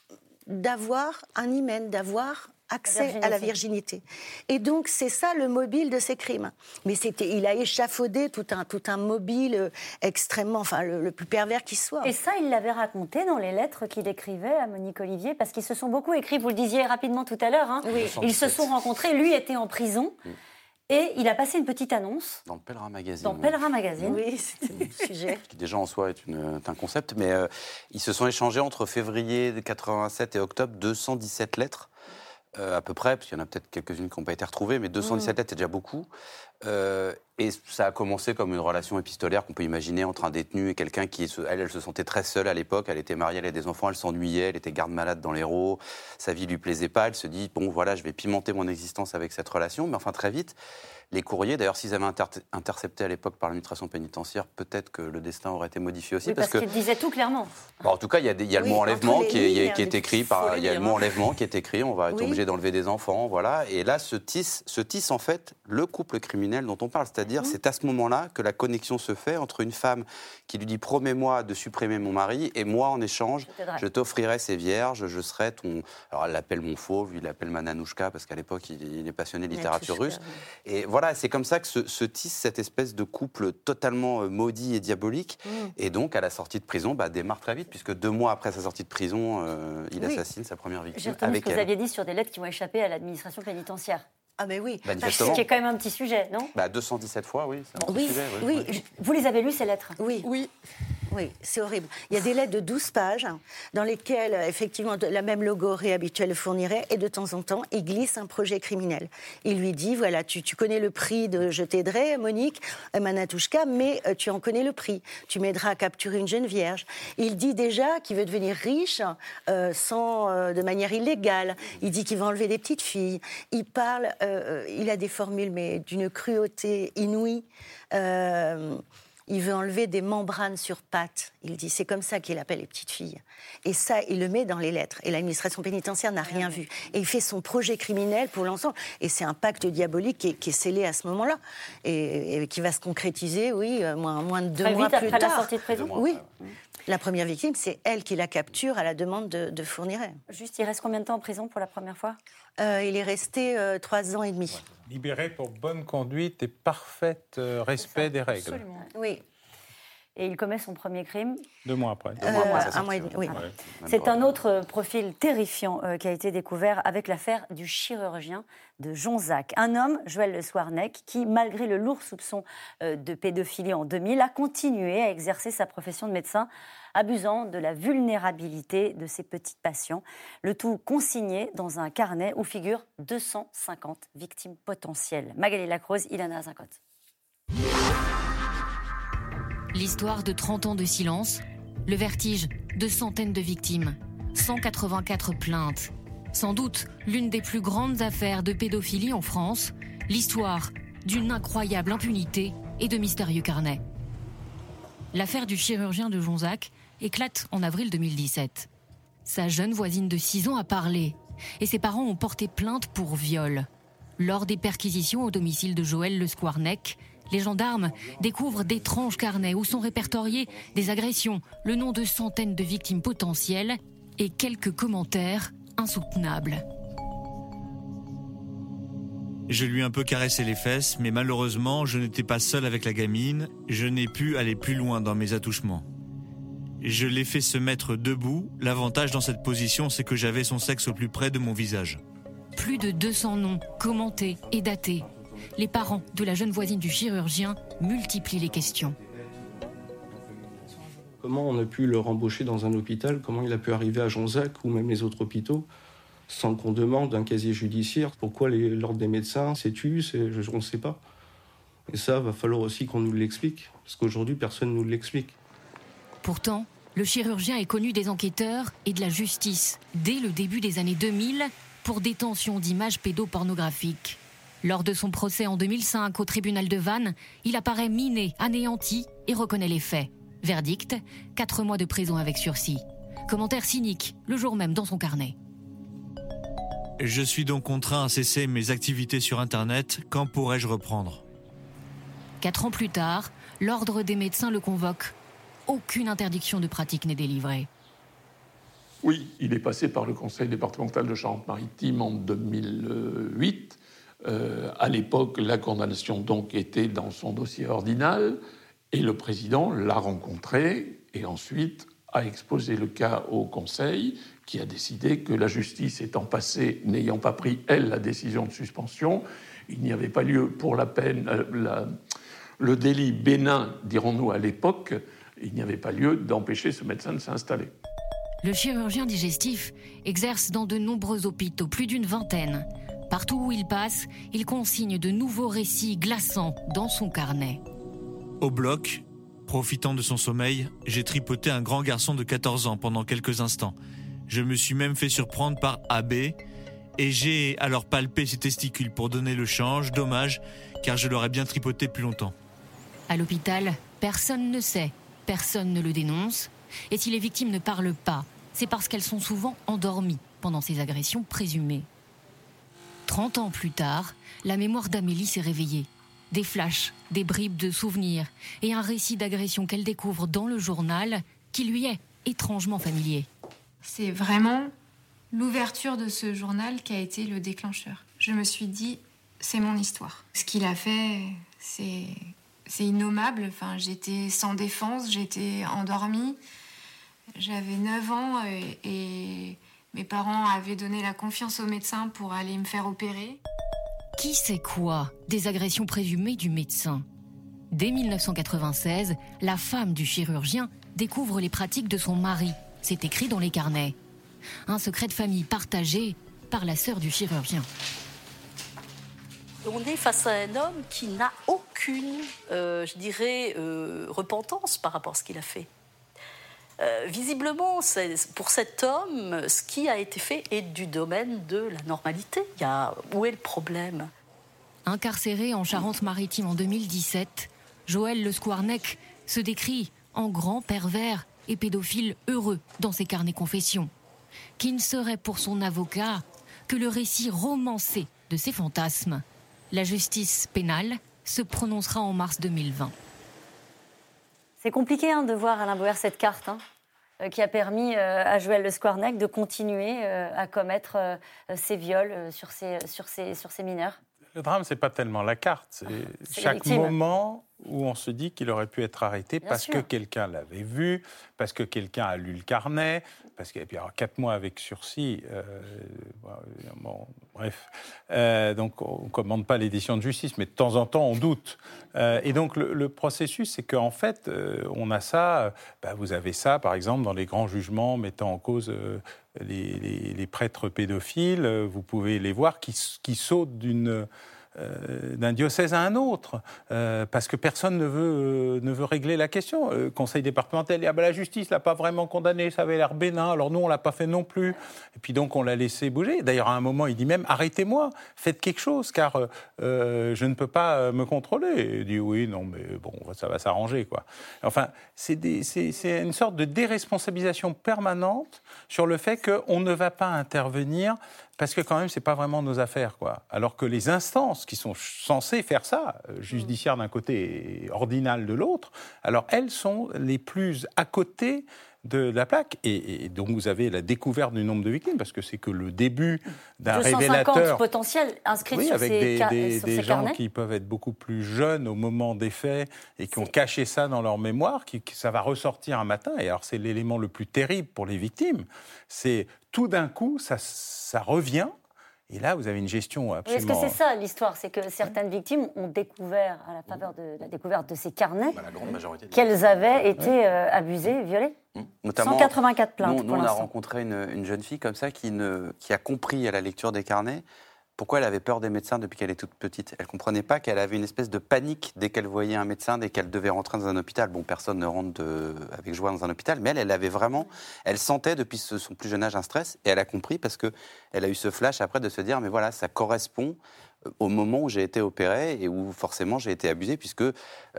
d'avoir un hymen, d'avoir accès la à la virginité. Et donc, c'est ça le mobile de ses crimes. Mais c'était, il a échafaudé tout un, tout un mobile extrêmement, enfin, le, le plus pervers qui soit. Et ça, il l'avait raconté dans les lettres qu'il écrivait à Monique Olivier, parce qu'ils se sont beaucoup écrits, vous le disiez rapidement tout à l'heure, hein. Oui. Ils se sont rencontrés, lui était en prison. Oui. Et il a passé une petite annonce. Dans le Pèlerin Magazine. Dans le Pèlerin Magazine. Oui, c'était un sujet. Qui déjà en soi est une, un concept, mais euh, ils se sont échangés entre février quatre-vingt-sept et octobre deux cent dix-sept lettres, euh, à peu près, parce qu'il y en a peut-être quelques-unes qui n'ont pas été retrouvées, mais deux cent dix-sept mmh. lettres, c'est déjà beaucoup. Euh, et ça a commencé comme une relation épistolaire qu'on peut imaginer entre un détenu et quelqu'un qui, elle, elle se sentait très seule à l'époque, elle était mariée, elle avait des enfants, elle s'ennuyait, elle était garde-malade dans l'Hérault, sa vie lui plaisait pas, elle se dit, bon voilà, je vais pimenter mon existence avec cette relation, mais enfin très vite, les courriers, d'ailleurs s'ils avaient inter- intercepté à l'époque par l'administration pénitentiaire, peut-être que le destin aurait été modifié aussi. Oui, parce, parce qu'il disait tout clairement. Bon, en tout cas, il y a, des, y a oui, le mot enlèvement qui est, lignes, qui est écrit, par, il y a le mot enlèvement qui est écrit, on va être oui. obligé d'enlever des enfants, voilà, et là se tisse, se tisse en fait le couple criminel dont on parle, c'est-à-dire mmh. c'est à ce moment-là que la connexion se fait entre une femme qui lui dit « promets-moi de supprimer mon mari et moi, en échange, je, je t'offrirai ces vierges, je serai ton... » Alors, elle l'appelle mon fauve, lui, il l'appelle ma nanouchka, parce qu'à l'époque, il, il est passionné de littérature russe. Oui. Et voilà, c'est comme ça que se, se tisse cette espèce de couple totalement maudit et diabolique. Mmh. Et donc, à la sortie de prison, bah, démarre très vite, puisque deux mois après sa sortie de prison, euh, il oui. assassine sa première victime. J'ai retenu ce que elle. Vous aviez dit sur des lettres qui ont échappé à l'administration pénitentiaire. Ah mais oui, manifestement. Ce qui est quand même un petit sujet, non ? Bah deux cent dix-sept fois, oui. C'est un oui, sujet, oui. oui. Vous les avez lues, ces lettres ? Oui. Oui. Oui, c'est horrible. Il y a des lettres de douze pages dans lesquelles, effectivement, la même logorée habituelle Fourniret, et de temps en temps, il glisse un projet criminel. Il lui dit, voilà, tu, tu connais le prix de « Je t'aiderai, Monique, Manatouchka, mais euh, tu en connais le prix. Tu m'aideras à capturer une jeune vierge. » Il dit déjà qu'il veut devenir riche euh, sans, euh, de manière illégale. Il dit qu'il va enlever des petites filles. Il parle, euh, il a des formules, mais d'une cruauté inouïe. Euh, Il veut enlever des membranes sur pattes. Il dit, c'est comme ça qu'il appelle les petites filles. Et ça, il le met dans les lettres. Et l'administration pénitentiaire n'a rien vu. Et il fait son projet criminel pour l'ensemble. Et c'est un pacte diabolique qui est, qui est scellé à ce moment-là. Et, et qui va se concrétiser, oui, moins, moins de deux Très mois vite plus après tard. La sortie de prison. Oui. La première victime, c'est elle qui la capture à la demande de, de Fourniret. Juste, il reste combien de temps en prison pour la première fois ? euh, Il est resté euh, trois ans et demi. Ouais. Libéré pour bonne conduite et parfait euh, respect des règles. Absolument. Oui. Et il commet son premier crime. Deux mois après. Deux euh, mois après un mois et demi, oui. Ouais. C'est un autre profil terrifiant euh, qui a été découvert avec l'affaire du chirurgien de Jonzac. Un homme, Joël Le Soirnec, qui, malgré le lourd soupçon euh, de pédophilie en deux mille, a continué à exercer sa profession de médecin, abusant de la vulnérabilité de ses petits patients. Le tout consigné dans un carnet où figurent deux cent cinquante victimes potentielles. Magali Lacrose, Ilana Azincote. L'histoire de trente ans de silence, le vertige de centaines de victimes, cent quatre-vingt-quatre plaintes. Sans doute l'une des plus grandes affaires de pédophilie en France, l'histoire d'une incroyable impunité et de mystérieux carnets. L'affaire du chirurgien de Jonzac éclate en avril deux mille dix-sept. Sa jeune voisine de six ans a parlé et ses parents ont porté plainte pour viol. Lors des perquisitions au domicile de Joël Le Squarnec, les gendarmes découvrent d'étranges carnets où sont répertoriées des agressions, le nom de centaines de victimes potentielles et quelques commentaires insoutenables. Je lui ai un peu caressé les fesses, mais malheureusement, je n'étais pas seul avec la gamine. Je n'ai pu aller plus loin dans mes attouchements. Je l'ai fait se mettre debout. L'avantage dans cette position, c'est que j'avais son sexe au plus près de mon visage. Plus de deux cents noms commentés et datés. Les parents de la jeune voisine du chirurgien multiplient les questions. Comment on a pu le rembaucher dans un hôpital? Comment il a pu arriver à Jonzac ou même les autres hôpitaux sans qu'on demande un casier judiciaire? Pourquoi les, l'ordre des médecins s'est tu c'est, je, On ne sait pas. Et ça, va falloir aussi qu'on nous l'explique, parce qu'aujourd'hui, personne ne nous l'explique. Pourtant, le chirurgien est connu des enquêteurs et de la justice dès le début des années deux mille pour détention d'images pédopornographiques. Lors de son procès en deux mille cinq au tribunal de Vannes, il apparaît miné, anéanti et reconnaît les faits. Verdict, quatre mois de prison avec sursis. Commentaire cynique, le jour même dans son carnet. Je suis donc contraint à cesser mes activités sur Internet. Quand pourrais-je reprendre ? Quatre ans plus tard, l'ordre des médecins le convoque. Aucune interdiction de pratique n'est délivrée. Oui, il est passé par le conseil départemental de Charente-Maritime en deux mille huit. Euh, à l'époque, la condamnation donc était dans son dossier ordinal et le président l'a rencontré et ensuite a exposé le cas au conseil qui a décidé que la justice étant passée, n'ayant pas pris, elle, la décision de suspension, il n'y avait pas lieu pour la peine, euh, la, le délit bénin, dirons-nous à l'époque, il n'y avait pas lieu d'empêcher ce médecin de s'installer. Le chirurgien digestif exerce dans de nombreux hôpitaux, plus d'une vingtaine. Partout où il passe, il consigne de nouveaux récits glaçants dans son carnet. Au bloc, profitant de son sommeil, j'ai tripoté un grand garçon de quatorze ans pendant quelques instants. Je me suis même fait surprendre par A B et j'ai alors palpé ses testicules pour donner le change. Dommage, car je l'aurais bien tripoté plus longtemps. À l'hôpital, personne ne sait, personne ne le dénonce. Et si les victimes ne parlent pas, c'est parce qu'elles sont souvent endormies pendant ces agressions présumées. Trente ans plus tard, la mémoire d'Amélie s'est réveillée. Des flashs, des bribes de souvenirs et un récit d'agression qu'elle découvre dans le journal qui lui est étrangement familier. C'est vraiment l'ouverture de ce journal qui a été le déclencheur. Je me suis dit, c'est mon histoire. Ce qu'il a fait, c'est, c'est innommable. Enfin, j'étais sans défense, j'étais endormie. J'avais neuf ans et, et mes parents avaient donné la confiance au médecin pour aller me faire opérer. Qui sait quoi des agressions présumées du médecin? Dès mille neuf cent quatre-vingt-seize, la femme du chirurgien découvre les pratiques de son mari. C'est écrit dans les carnets. Un secret de famille partagé par la sœur du chirurgien. On est face à un homme qui n'a aucune, euh, je dirais, euh, repentance par rapport à ce qu'il a fait. Euh, visiblement, c'est, pour cet homme, ce qui a été fait est du domaine de la normalité. Il y a, où est le problème? Incarcéré en Charente-Maritime en deux mille dix-sept, Joël Le Squarnec se décrit en grand pervers et pédophile heureux dans ses carnets confessions, qui ne serait pour son avocat que le récit romancé de ses fantasmes. La justice pénale se prononcera en mars deux mille vingt. C'est compliqué hein, de voir, Alain Boer, cette carte hein, euh, qui a permis euh, à Joël Le Squarnec de continuer euh, à commettre euh, ces viols euh, sur, ces, sur, ces, sur ces mineurs. Le drame, c'est pas tellement la carte, c'est, c'est chaque moment où on se dit qu'il aurait pu être arrêté Bien parce sûr. que quelqu'un l'avait vu, parce que quelqu'un a lu le carnet, parce qu'il y a puis alors, quatre mois avec sursis, euh, bon, bref. Euh, donc on ne commande pas l'édition de justice, mais de temps en temps on doute. Euh, et donc le, le processus, c'est qu'en fait, euh, on a ça, bah, vous avez ça par exemple dans les grands jugements mettant en cause euh, les, les, les prêtres pédophiles, vous pouvez les voir qui, qui sautent d'une... euh, d'un diocèse à un autre, euh, parce que personne ne veut, euh, ne veut régler la question. Le conseil départemental dit ah ben la justice l'a pas vraiment condamné, ça avait l'air bénin, alors nous on l'a pas fait non plus. Et puis donc on l'a laissé bouger. D'ailleurs à un moment il dit même arrêtez-moi, faites quelque chose car euh, je ne peux pas me contrôler. Et il dit oui non mais bon ça va s'arranger quoi. Enfin c'est, des, c'est, c'est une sorte de déresponsabilisation permanente sur le fait qu'on ne va pas intervenir parce que quand même, ce n'est pas vraiment nos affaires, quoi. Alors que les instances qui sont censées faire ça, judiciaires d'un côté et ordinales de l'autre, alors elles sont les plus à côté de la plaque. Et, et donc vous avez la découverte du nombre de victimes, parce que c'est que le début d'un révélateur... deux cent cinquante potentiels inscrits oui, sur avec ces, des, car- des, sur des ces gens carnets. qui peuvent être beaucoup plus jeunes au moment des faits et qui ont caché ça dans leur mémoire, qui, qui, ça va ressortir un matin. Et alors c'est l'élément le plus terrible pour les victimes. C'est tout d'un coup, ça, ça revient. Et là, vous avez une gestion absolument... Oui, est-ce que c'est ça l'histoire ? C'est que certaines victimes ont découvert, à la faveur de la découverte de ces carnets, bah, la grande majorité qu'elles avaient été euh, abusées, violées. Notamment, cent quatre-vingt-quatre plaintes nous, nous, pour on a l'instant. rencontré une, une jeune fille comme ça qui, ne, qui a compris à la lecture des carnets pourquoi elle avait peur des médecins depuis qu'elle est toute petite. Elle ne comprenait pas qu'elle avait une espèce de panique dès qu'elle voyait un médecin, dès qu'elle devait rentrer dans un hôpital. Bon, personne ne rentre de, avec joie dans un hôpital, mais elle, elle avait vraiment, elle sentait depuis son plus jeune âge un stress, et elle a compris parce qu'elle a eu ce flash après de se dire, mais voilà, ça correspond au moment où j'ai été opérée et où forcément j'ai été abusée, puisque euh,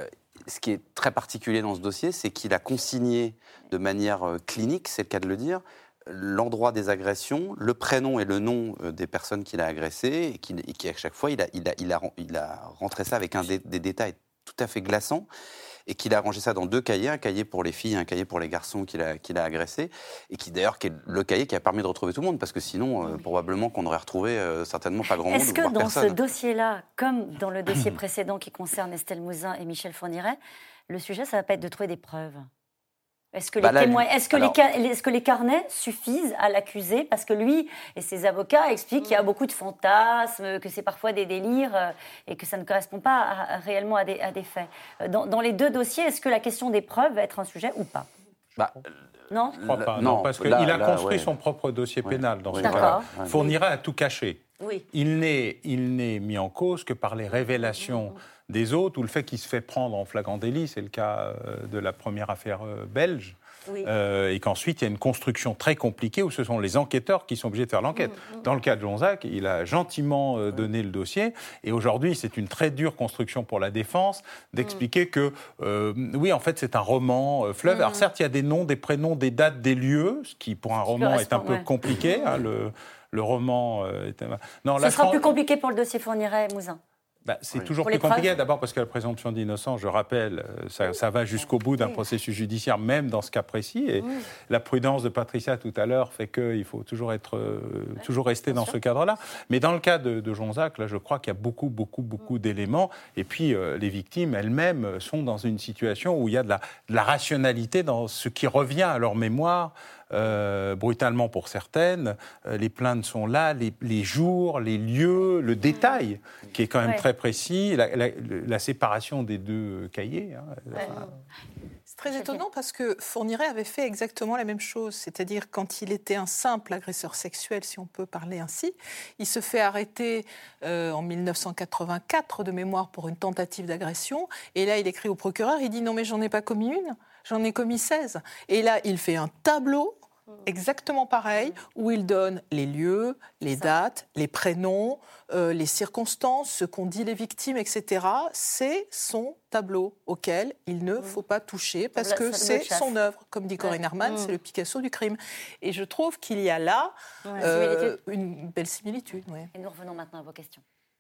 ce qui est très particulier dans ce dossier, c'est qu'il a consigné de manière euh, clinique, c'est le cas de le dire, l'endroit des agressions, le prénom et le nom des personnes qu'il a agressées, et qui, et qui à chaque fois, il a, il, a, il, a, il a rentré ça avec un dé, des détails tout à fait glaçants, et qu'il a rangé ça dans deux cahiers, un cahier pour les filles, un cahier pour les garçons qu'il a, qu'il a agressés, et qui d'ailleurs est le cahier qui a permis de retrouver tout le monde, parce que sinon, euh, probablement qu'on aurait retrouvé euh, certainement pas grand monde. Est-ce que voire dans personne. ce dossier-là, comme dans le dossier précédent qui concerne Estelle Mouzin et Michel Fourniret, le sujet, ça va pas être de trouver des preuves ? Est-ce que, bah les, là, témoins, est-ce, que alors, les, est-ce que les carnets suffisent à l'accuser ? Parce que lui et ses avocats expliquent mmh. qu'il y a beaucoup de fantasmes, que c'est parfois des délires euh, et que ça ne correspond pas à, à, réellement à des, à des faits. Dans, dans les deux dossiers, est-ce que la question des preuves va être un sujet ou pas ? bah, Non, je crois pas. Non, non parce qu'il là, a là, construit ouais. son propre dossier ouais. pénal dans oui, ce cas-là. Ouais. Fourniret a tout caché. Oui. Il, n'est, il n'est mis en cause que par les révélations mmh. des autres, ou le fait qu'il se fait prendre en flagrant délit, c'est le cas de la première affaire belge. Oui. Euh, et qu'ensuite, il y a une construction très compliquée où ce sont les enquêteurs qui sont obligés de faire l'enquête. Mmh, mmh. Dans le cas de Jonzac, il a gentiment euh, donné le dossier. Et aujourd'hui, c'est une très dure construction pour la défense d'expliquer mmh. que, euh, oui, en fait, c'est un roman euh, fleuve. Mmh. Alors certes, il y a des noms, des prénoms, des dates, des lieux, ce qui, pour un roman, est un peu ouais. compliqué. Hein, le, le roman... Euh, est... non, ce sera Fran... plus compliqué pour le dossier Fourniret-Mouzin. Bah, c'est oui. toujours plus compliqué, preuves. D'abord parce que la présomption d'innocence, je rappelle, ça, ça va jusqu'au bout d'un oui. processus judiciaire, même dans ce cas précis. Et oui. la prudence de Patricia tout à l'heure fait qu'il faut toujours, être, euh, oui. toujours rester Bien dans sûr. ce cadre-là. Mais dans le cas de, de Jonzac, là, je crois qu'il y a beaucoup, beaucoup, beaucoup oui. d'éléments. Et puis, euh, les victimes elles-mêmes sont dans une situation où il y a de la, de la rationalité dans ce qui revient à leur mémoire. Euh, brutalement pour certaines, euh, les plaintes sont là, les, les jours, les lieux, le détail, qui est quand même ouais. très précis, la, la, la séparation des deux cahiers. Hein, ouais. enfin... C'est très étonnant parce que Fourniret avait fait exactement la même chose, c'est-à-dire quand il était un simple agresseur sexuel, si on peut parler ainsi, il se fait arrêter euh, en dix-neuf cent quatre-vingt-quatre de mémoire pour une tentative d'agression, et là il écrit au procureur, il dit non mais j'en ai pas commis une, j'en ai commis seize. Et là il fait un tableau exactement pareil, où il donne les lieux, les dates, les prénoms, euh, les circonstances, ce qu'ont dit les victimes, et cetera. C'est son tableau auquel il ne faut pas toucher, parce là, que c'est son œuvre. Comme dit Corinne ouais. Herman, mmh. c'est le Picasso du crime. Et je trouve qu'il y a là ouais. euh, une belle similitude. Ouais. Et nous revenons maintenant à vos questions.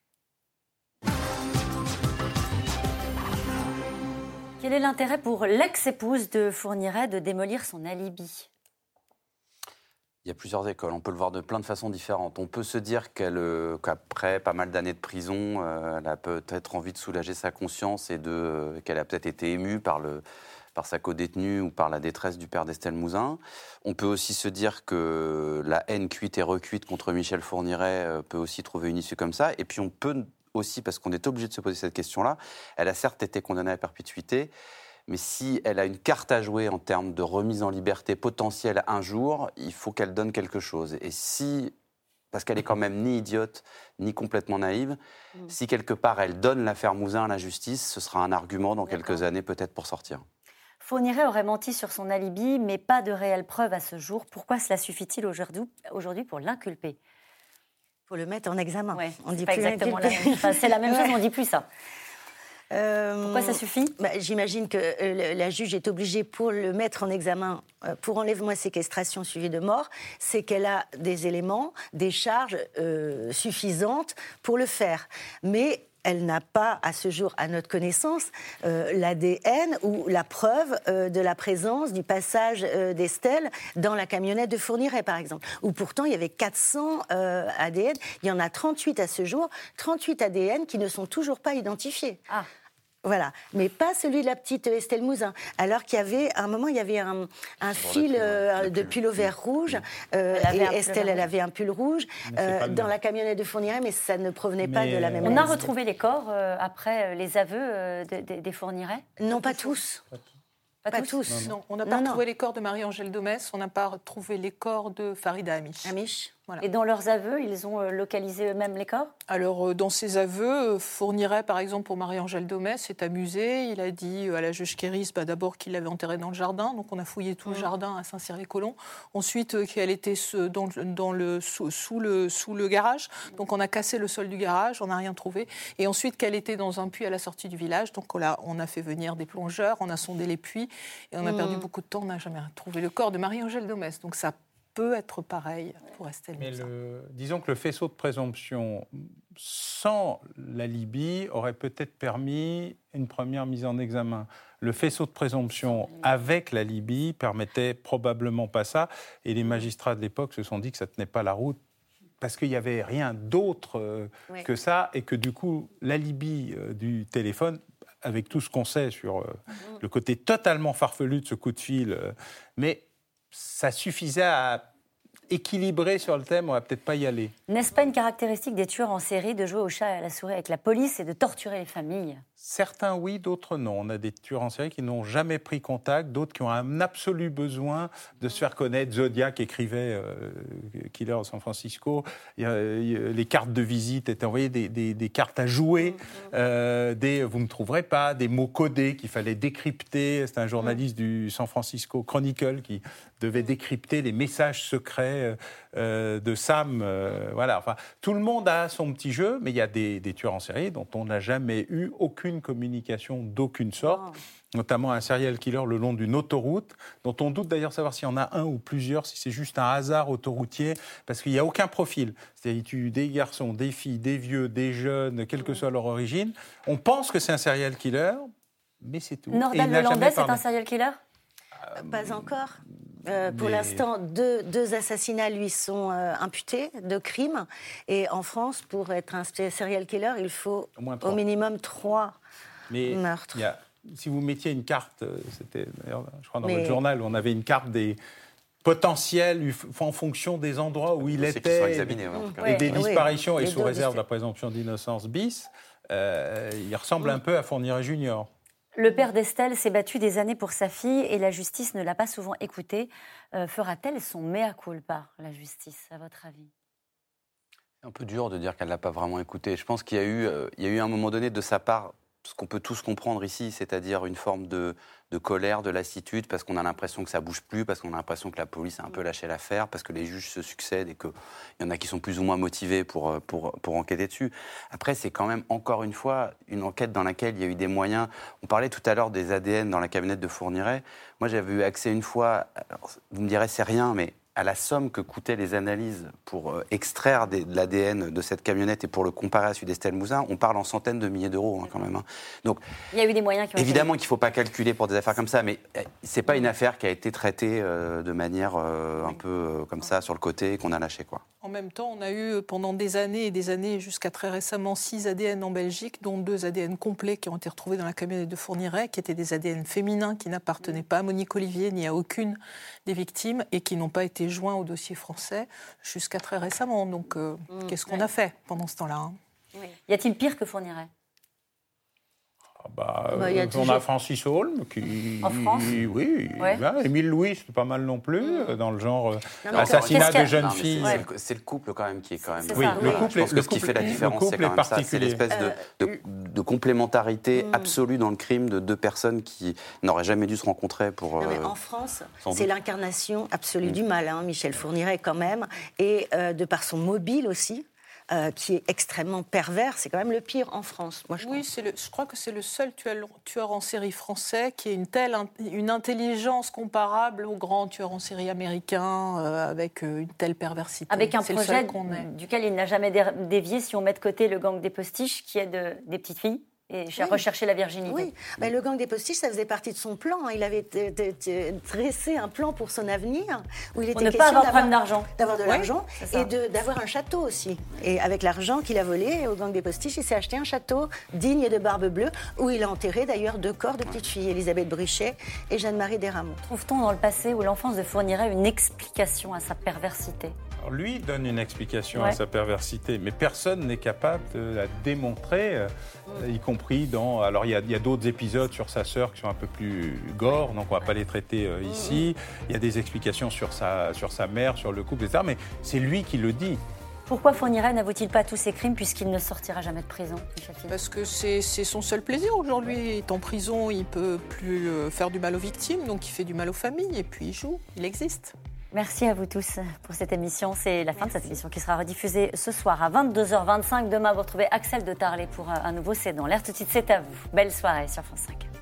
Quel est l'intérêt pour l'ex-épouse de Fourniret de démolir son alibi ? Il y a plusieurs écoles, on peut le voir de plein de façons différentes. On peut se dire qu'elle, euh, qu'après pas mal d'années de prison, euh, elle a peut-être envie de soulager sa conscience et de, euh, qu'elle a peut-être été émue par, le, par sa codétenue ou par la détresse du père d'Estelle Mouzin. On peut aussi se dire que la haine cuite et recuite contre Michel Fourniret euh, peut aussi trouver une issue comme ça. Et puis on peut aussi, parce qu'on est obligé de se poser cette question-là, elle a certes été condamnée à perpétuité, mais si elle a une carte à jouer en termes de remise en liberté potentielle un jour, il faut qu'elle donne quelque chose. Et si parce qu'elle est quand même ni idiote, ni complètement naïve. Mmh. Si quelque part elle donne l'affaire Mouzin à la justice, ce sera un argument dans D'accord. quelques années peut-être pour sortir. Fourniret aurait menti sur son alibi, mais pas de réelles preuves à ce jour. Pourquoi cela suffit-il aujourd'hui, aujourd'hui pour l'inculper ? Pour le mettre en examen. Ouais, on dit pas plus exactement la même. Enfin, c'est la même chose, on ne dit plus ça. Euh, Pourquoi ça suffit ? bah, J'imagine que euh, la juge est obligée, pour le mettre en examen, euh, pour enlèvement et séquestration suivie de mort, c'est qu'elle a des éléments, des charges euh, suffisantes pour le faire. Mais elle n'a pas, à ce jour, à notre connaissance, euh, l'A D N ou la preuve euh, de la présence, du passage euh, d'Estelle dans la camionnette de Fourniret, par exemple. Où pourtant, il y avait quatre cents euh, A D N. Il y en a trente-huit à ce jour, trente-huit A D N qui ne sont toujours pas identifiés. Ah. Voilà, mais pas celui de la petite Estelle Mouzin. Alors qu'il y avait, à un moment, il y avait un, un fil euh, de pull au vert rouge, euh, et Estelle, elle avait un pull rouge euh, dans la camionnette de Fourniret, mais ça ne provenait mais pas de la même. On a retrouvé les corps euh, après euh, les aveux euh, de, de, des Fourniret ? Non, pas tous. Pas, pas tous. tous. Non, non. On n'a pas non, retrouvé non. les corps de Marie-Angèle Domès, on n'a pas retrouvé les corps de Farida Amish. Amish. Voilà. Et dans leurs aveux, ils ont localisé eux-mêmes les corps ? Alors, dans ses aveux, Fourniret, par exemple, pour Marie-Angèle Domès, s'est amusé. Il a dit à la juge Kéris, bah, d'abord qu'il l'avait enterrée dans le jardin. Donc, on a fouillé tout mmh. le jardin à Saint-Cyr-les-Colons. Ensuite, qu'elle était dans, dans le, sous, sous, le, sous le garage. Donc, on a cassé le sol du garage, on n'a rien trouvé. Et ensuite, qu'elle était dans un puits à la sortie du village. Donc, on a, on a fait venir des plongeurs, on a sondé les puits. Et on a mmh. perdu beaucoup de temps. On n'a jamais trouvé le corps de Marie-Angèle Domès. Donc, ça peut être pareil pour Estelle Mouzin. Disons que le faisceau de présomption sans l'alibi aurait peut-être permis une première mise en examen. Le faisceau de présomption avec l'alibi permettait probablement pas ça, et les magistrats de l'époque se sont dit que ça tenait pas la route parce qu'il n'y avait rien d'autre euh, oui. que ça, et que du coup l'alibi euh, du téléphone, avec tout ce qu'on sait sur euh, mmh. le côté totalement farfelu de ce coup de fil, euh, mais ça suffisait à équilibrer sur le thème, on va peut-être pas y aller. N'est-ce pas une caractéristique des tueurs en série de jouer au chat et à la souris avec la police et de torturer les familles ? Certains oui, d'autres non. On a des tueurs en série qui n'ont jamais pris contact, d'autres qui ont un absolu besoin de se faire connaître. Zodiac écrivait euh, Killer à San Francisco. Il y a, il y a, les cartes de visite étaient envoyées, des, des, des cartes à jouer, euh, des vous ne trouverez pas, des mots codés qu'il fallait décrypter. C'était un journaliste du San Francisco Chronicle qui devait décrypter les messages secrets euh, de Sam. Euh, voilà. Enfin, tout le monde a son petit jeu, mais il y a des, des tueurs en série dont on n'a jamais eu aucune communication d'aucune sorte, oh. notamment un serial killer le long d'une autoroute, dont on doute d'ailleurs savoir s'il y en a un ou plusieurs, si c'est juste un hasard autoroutier, parce qu'il n'y a aucun profil. C'est-à-dire qu'il tue des garçons, des filles, des vieux, des jeunes, quelle que soit leur origine. On pense que c'est un serial killer, mais c'est tout. Nordal Lelandais, c'est un serial killer ? euh, Pas encore. Euh, pour mais... l'instant, deux, deux assassinats lui sont euh, imputés de crimes. Et en France, pour être un serial killer, il faut au, au minimum trois mais meurtres. Y a, si vous mettiez une carte, c'était d'ailleurs, je crois dans mais... votre journal, on avait une carte des potentiels en fonction des endroits où il c'est était, sont examinés, ouais, en tout cas. et oui, des disparitions, oui. et sous réserve de la présomption d'innocence bis, euh, il ressemble oui. un peu à Fourniret Junior. Le père d'Estelle s'est battu des années pour sa fille et la justice ne l'a pas souvent écouté. Euh, fera-t-elle son mea culpa, la justice, à votre avis ? C'est un peu dur de dire qu'elle ne l'a pas vraiment écouté. Je pense qu'il y a eu, euh, il y a eu un moment donné de sa part, ce qu'on peut tous comprendre ici, c'est-à-dire une forme de, de colère, de lassitude, parce qu'on a l'impression que ça ne bouge plus, parce qu'on a l'impression que la police a un peu lâché l'affaire, parce que les juges se succèdent et qu'il y en a qui sont plus ou moins motivés pour, pour, pour enquêter dessus. Après, c'est quand même, encore une fois, une enquête dans laquelle il y a eu des moyens. On parlait tout à l'heure des A D N dans la camionnette de Fourniret. Moi, j'avais eu accès une fois, alors, vous me direz c'est rien, mais à la somme que coûtaient les analyses pour euh, extraire des, de l'A D N de cette camionnette et pour le comparer à celui d'Estelle Mouzin, on parle en centaines de milliers d'euros hein, quand même. Hein. Donc, il y a eu des moyens qui ont évidemment été... qu'il ne faut pas calculer pour des affaires comme ça, mais euh, ce n'est pas une affaire qui a été traitée euh, de manière euh, un peu euh, comme ça, sur le côté, qu'on a lâché, quoi. En même temps, on a eu pendant des années et des années, jusqu'à très récemment, six A D N en Belgique, dont deux A D N complets qui ont été retrouvés dans la camionnette de Fourniret, qui étaient des A D N féminins qui n'appartenaient pas à Monique Olivier ni à aucune des victimes et qui n'ont pas été joints au dossier français jusqu'à très récemment. Donc, euh, mmh, qu'est-ce qu'on ouais. a fait pendant ce temps-là hein oui. Y a-t-il pire que Fourniret ? Bah, bah, y a euh, toujours... On a Francis Holm qui. En France Oui, ouais. ben, Émile Louis, c'est pas mal non plus, mmh. dans le genre euh, non, assassinat de jeunes non, filles. C'est, ouais. c'est le couple quand même qui est quand même. C'est oui, ça, le couple, je pense le que ce qui couple, fait la différence, c'est quand même ça. C'est l'espèce de, de, de complémentarité mmh. absolue dans le crime de deux personnes qui n'auraient jamais dû se rencontrer pour. Non, mais euh, en France, c'est l'incarnation absolue mmh. du mal, hein, Michel Fourniret quand même, et euh, de par son mobile aussi. Euh, qui est extrêmement pervers, c'est quand même le pire en France. Moi, je oui, c'est le, je crois que c'est le seul tueur, tueur en série français qui a une telle une intelligence comparable aux grands tueurs en série américains euh, avec euh, une telle perversité. Avec un c'est projet duquel il n'a jamais dévié, si on met de côté le gang des postiches, qui est de, des petites filles. Et oui. rechercher la virginité. Oui, mais le gang des postiches, ça faisait partie de son plan. Il avait t- t- t- dressé un plan pour son avenir, où il était pour ne question pas avoir d'avoir, d'argent. d'avoir de oui, l'argent et de, d'avoir un château aussi. Et avec l'argent qu'il a volé au gang des postiches, il s'est acheté un château digne de Barbe Bleue, où il a enterré d'ailleurs deux corps de petites filles, Elisabeth Brichet et Jeanne-Marie Desrameaux. Trouve-t-on dans le passé où l'enfance de Fourniret une explication à sa perversité ? Alors lui donne une explication ouais. à sa perversité, mais personne n'est capable de la démontrer, euh, mmh. y compris dans... Alors il y a, y a d'autres épisodes sur sa sœur qui sont un peu plus gore, donc on ne va pas les traiter euh, ici. Il y a des explications sur sa, sur sa mère, sur le couple, et cetera. Mais c'est lui qui le dit. Pourquoi Fourniret n'avoue-t-il pas tous ses crimes puisqu'il ne sortira jamais de prison, Michel Fillon ? Parce que c'est, c'est son seul plaisir aujourd'hui. Il est en prison, il ne peut plus faire du mal aux victimes, donc il fait du mal aux familles, et puis il joue, il existe. Merci à vous tous pour cette émission. C'est la fin de cette émission qui sera rediffusée ce soir à vingt-deux heures vingt-cinq. Demain, vous retrouvez Axel de Tarlet pour un nouveau C'est dans l'air. Tout de suite, c'est à vous. Belle soirée sur France cinq.